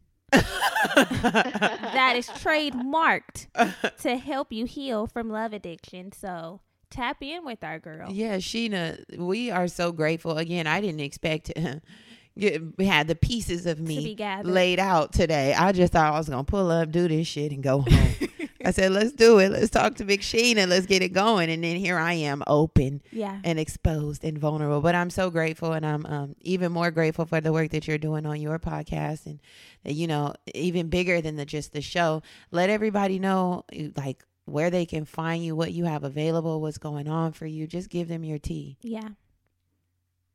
That is trademarked to help you heal from love addiction. So tap in with our girl. Yeah, Sheena, we are so grateful. Again, I didn't expect to had the pieces of me laid out today. I just thought I was going to pull up, do this shit, and go home. I said, let's do it. Let's talk to Big Sheena. Let's get it going. And then here I am, open and exposed and vulnerable. But I'm so grateful, and I'm even more grateful for the work that you're doing on your podcast, and even bigger than just the show. Let everybody know, like, where they can find you, what you have available, what's going on for you. Just give them your tea. Yeah.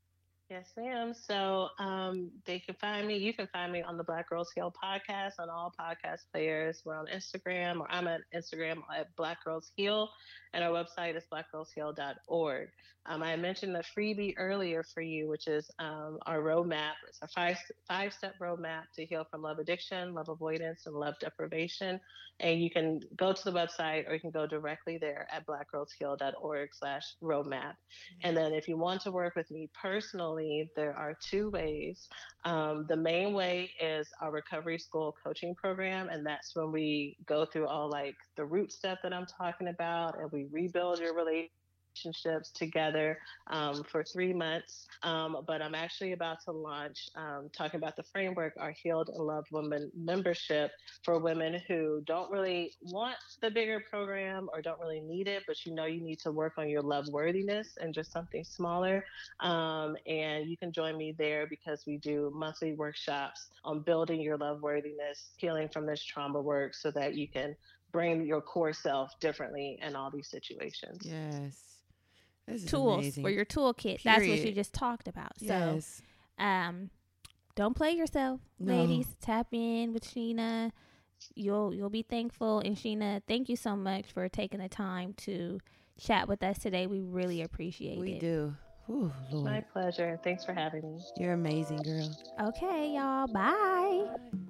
Yes, ma'am. So they can find me. You can find me on the Black Girls Heal podcast on all podcast players. We're on Instagram, or I'm at Instagram at Black Girls Heal, and our website is blackgirlsheal.org. I mentioned the freebie earlier for you, which is our roadmap. It's a five-step roadmap to heal from love addiction, love avoidance, and love deprivation. And you can go to the website, or you can go directly there at blackgirlsheal.org/roadmap. And then if you want to work with me personally, there are two ways. The main way is our recovery school coaching program. And that's when we go through all like the root stuff that I'm talking about, and we rebuild your relationships together for 3 months. But I'm actually about to launch, talking about the framework, our Healed and Loved Women membership for women who don't really want the bigger program or don't really need it, but you know you need to work on your love worthiness and just something smaller. And you can join me there because we do monthly workshops on building your love worthiness, healing from this trauma work so that you can bring your core self differently in all these situations. Yes. This is Tools amazing. for your toolkit. That's what you just talked about. Yes. So, don't play yourself, No. ladies. Tap in with Sheena. You'll be thankful. And Sheena, thank you so much for taking the time to chat with us today. We really appreciate it. We do. Ooh, Lord. My pleasure. Thanks for having me. You're amazing, girl. Okay, y'all. Bye. Bye.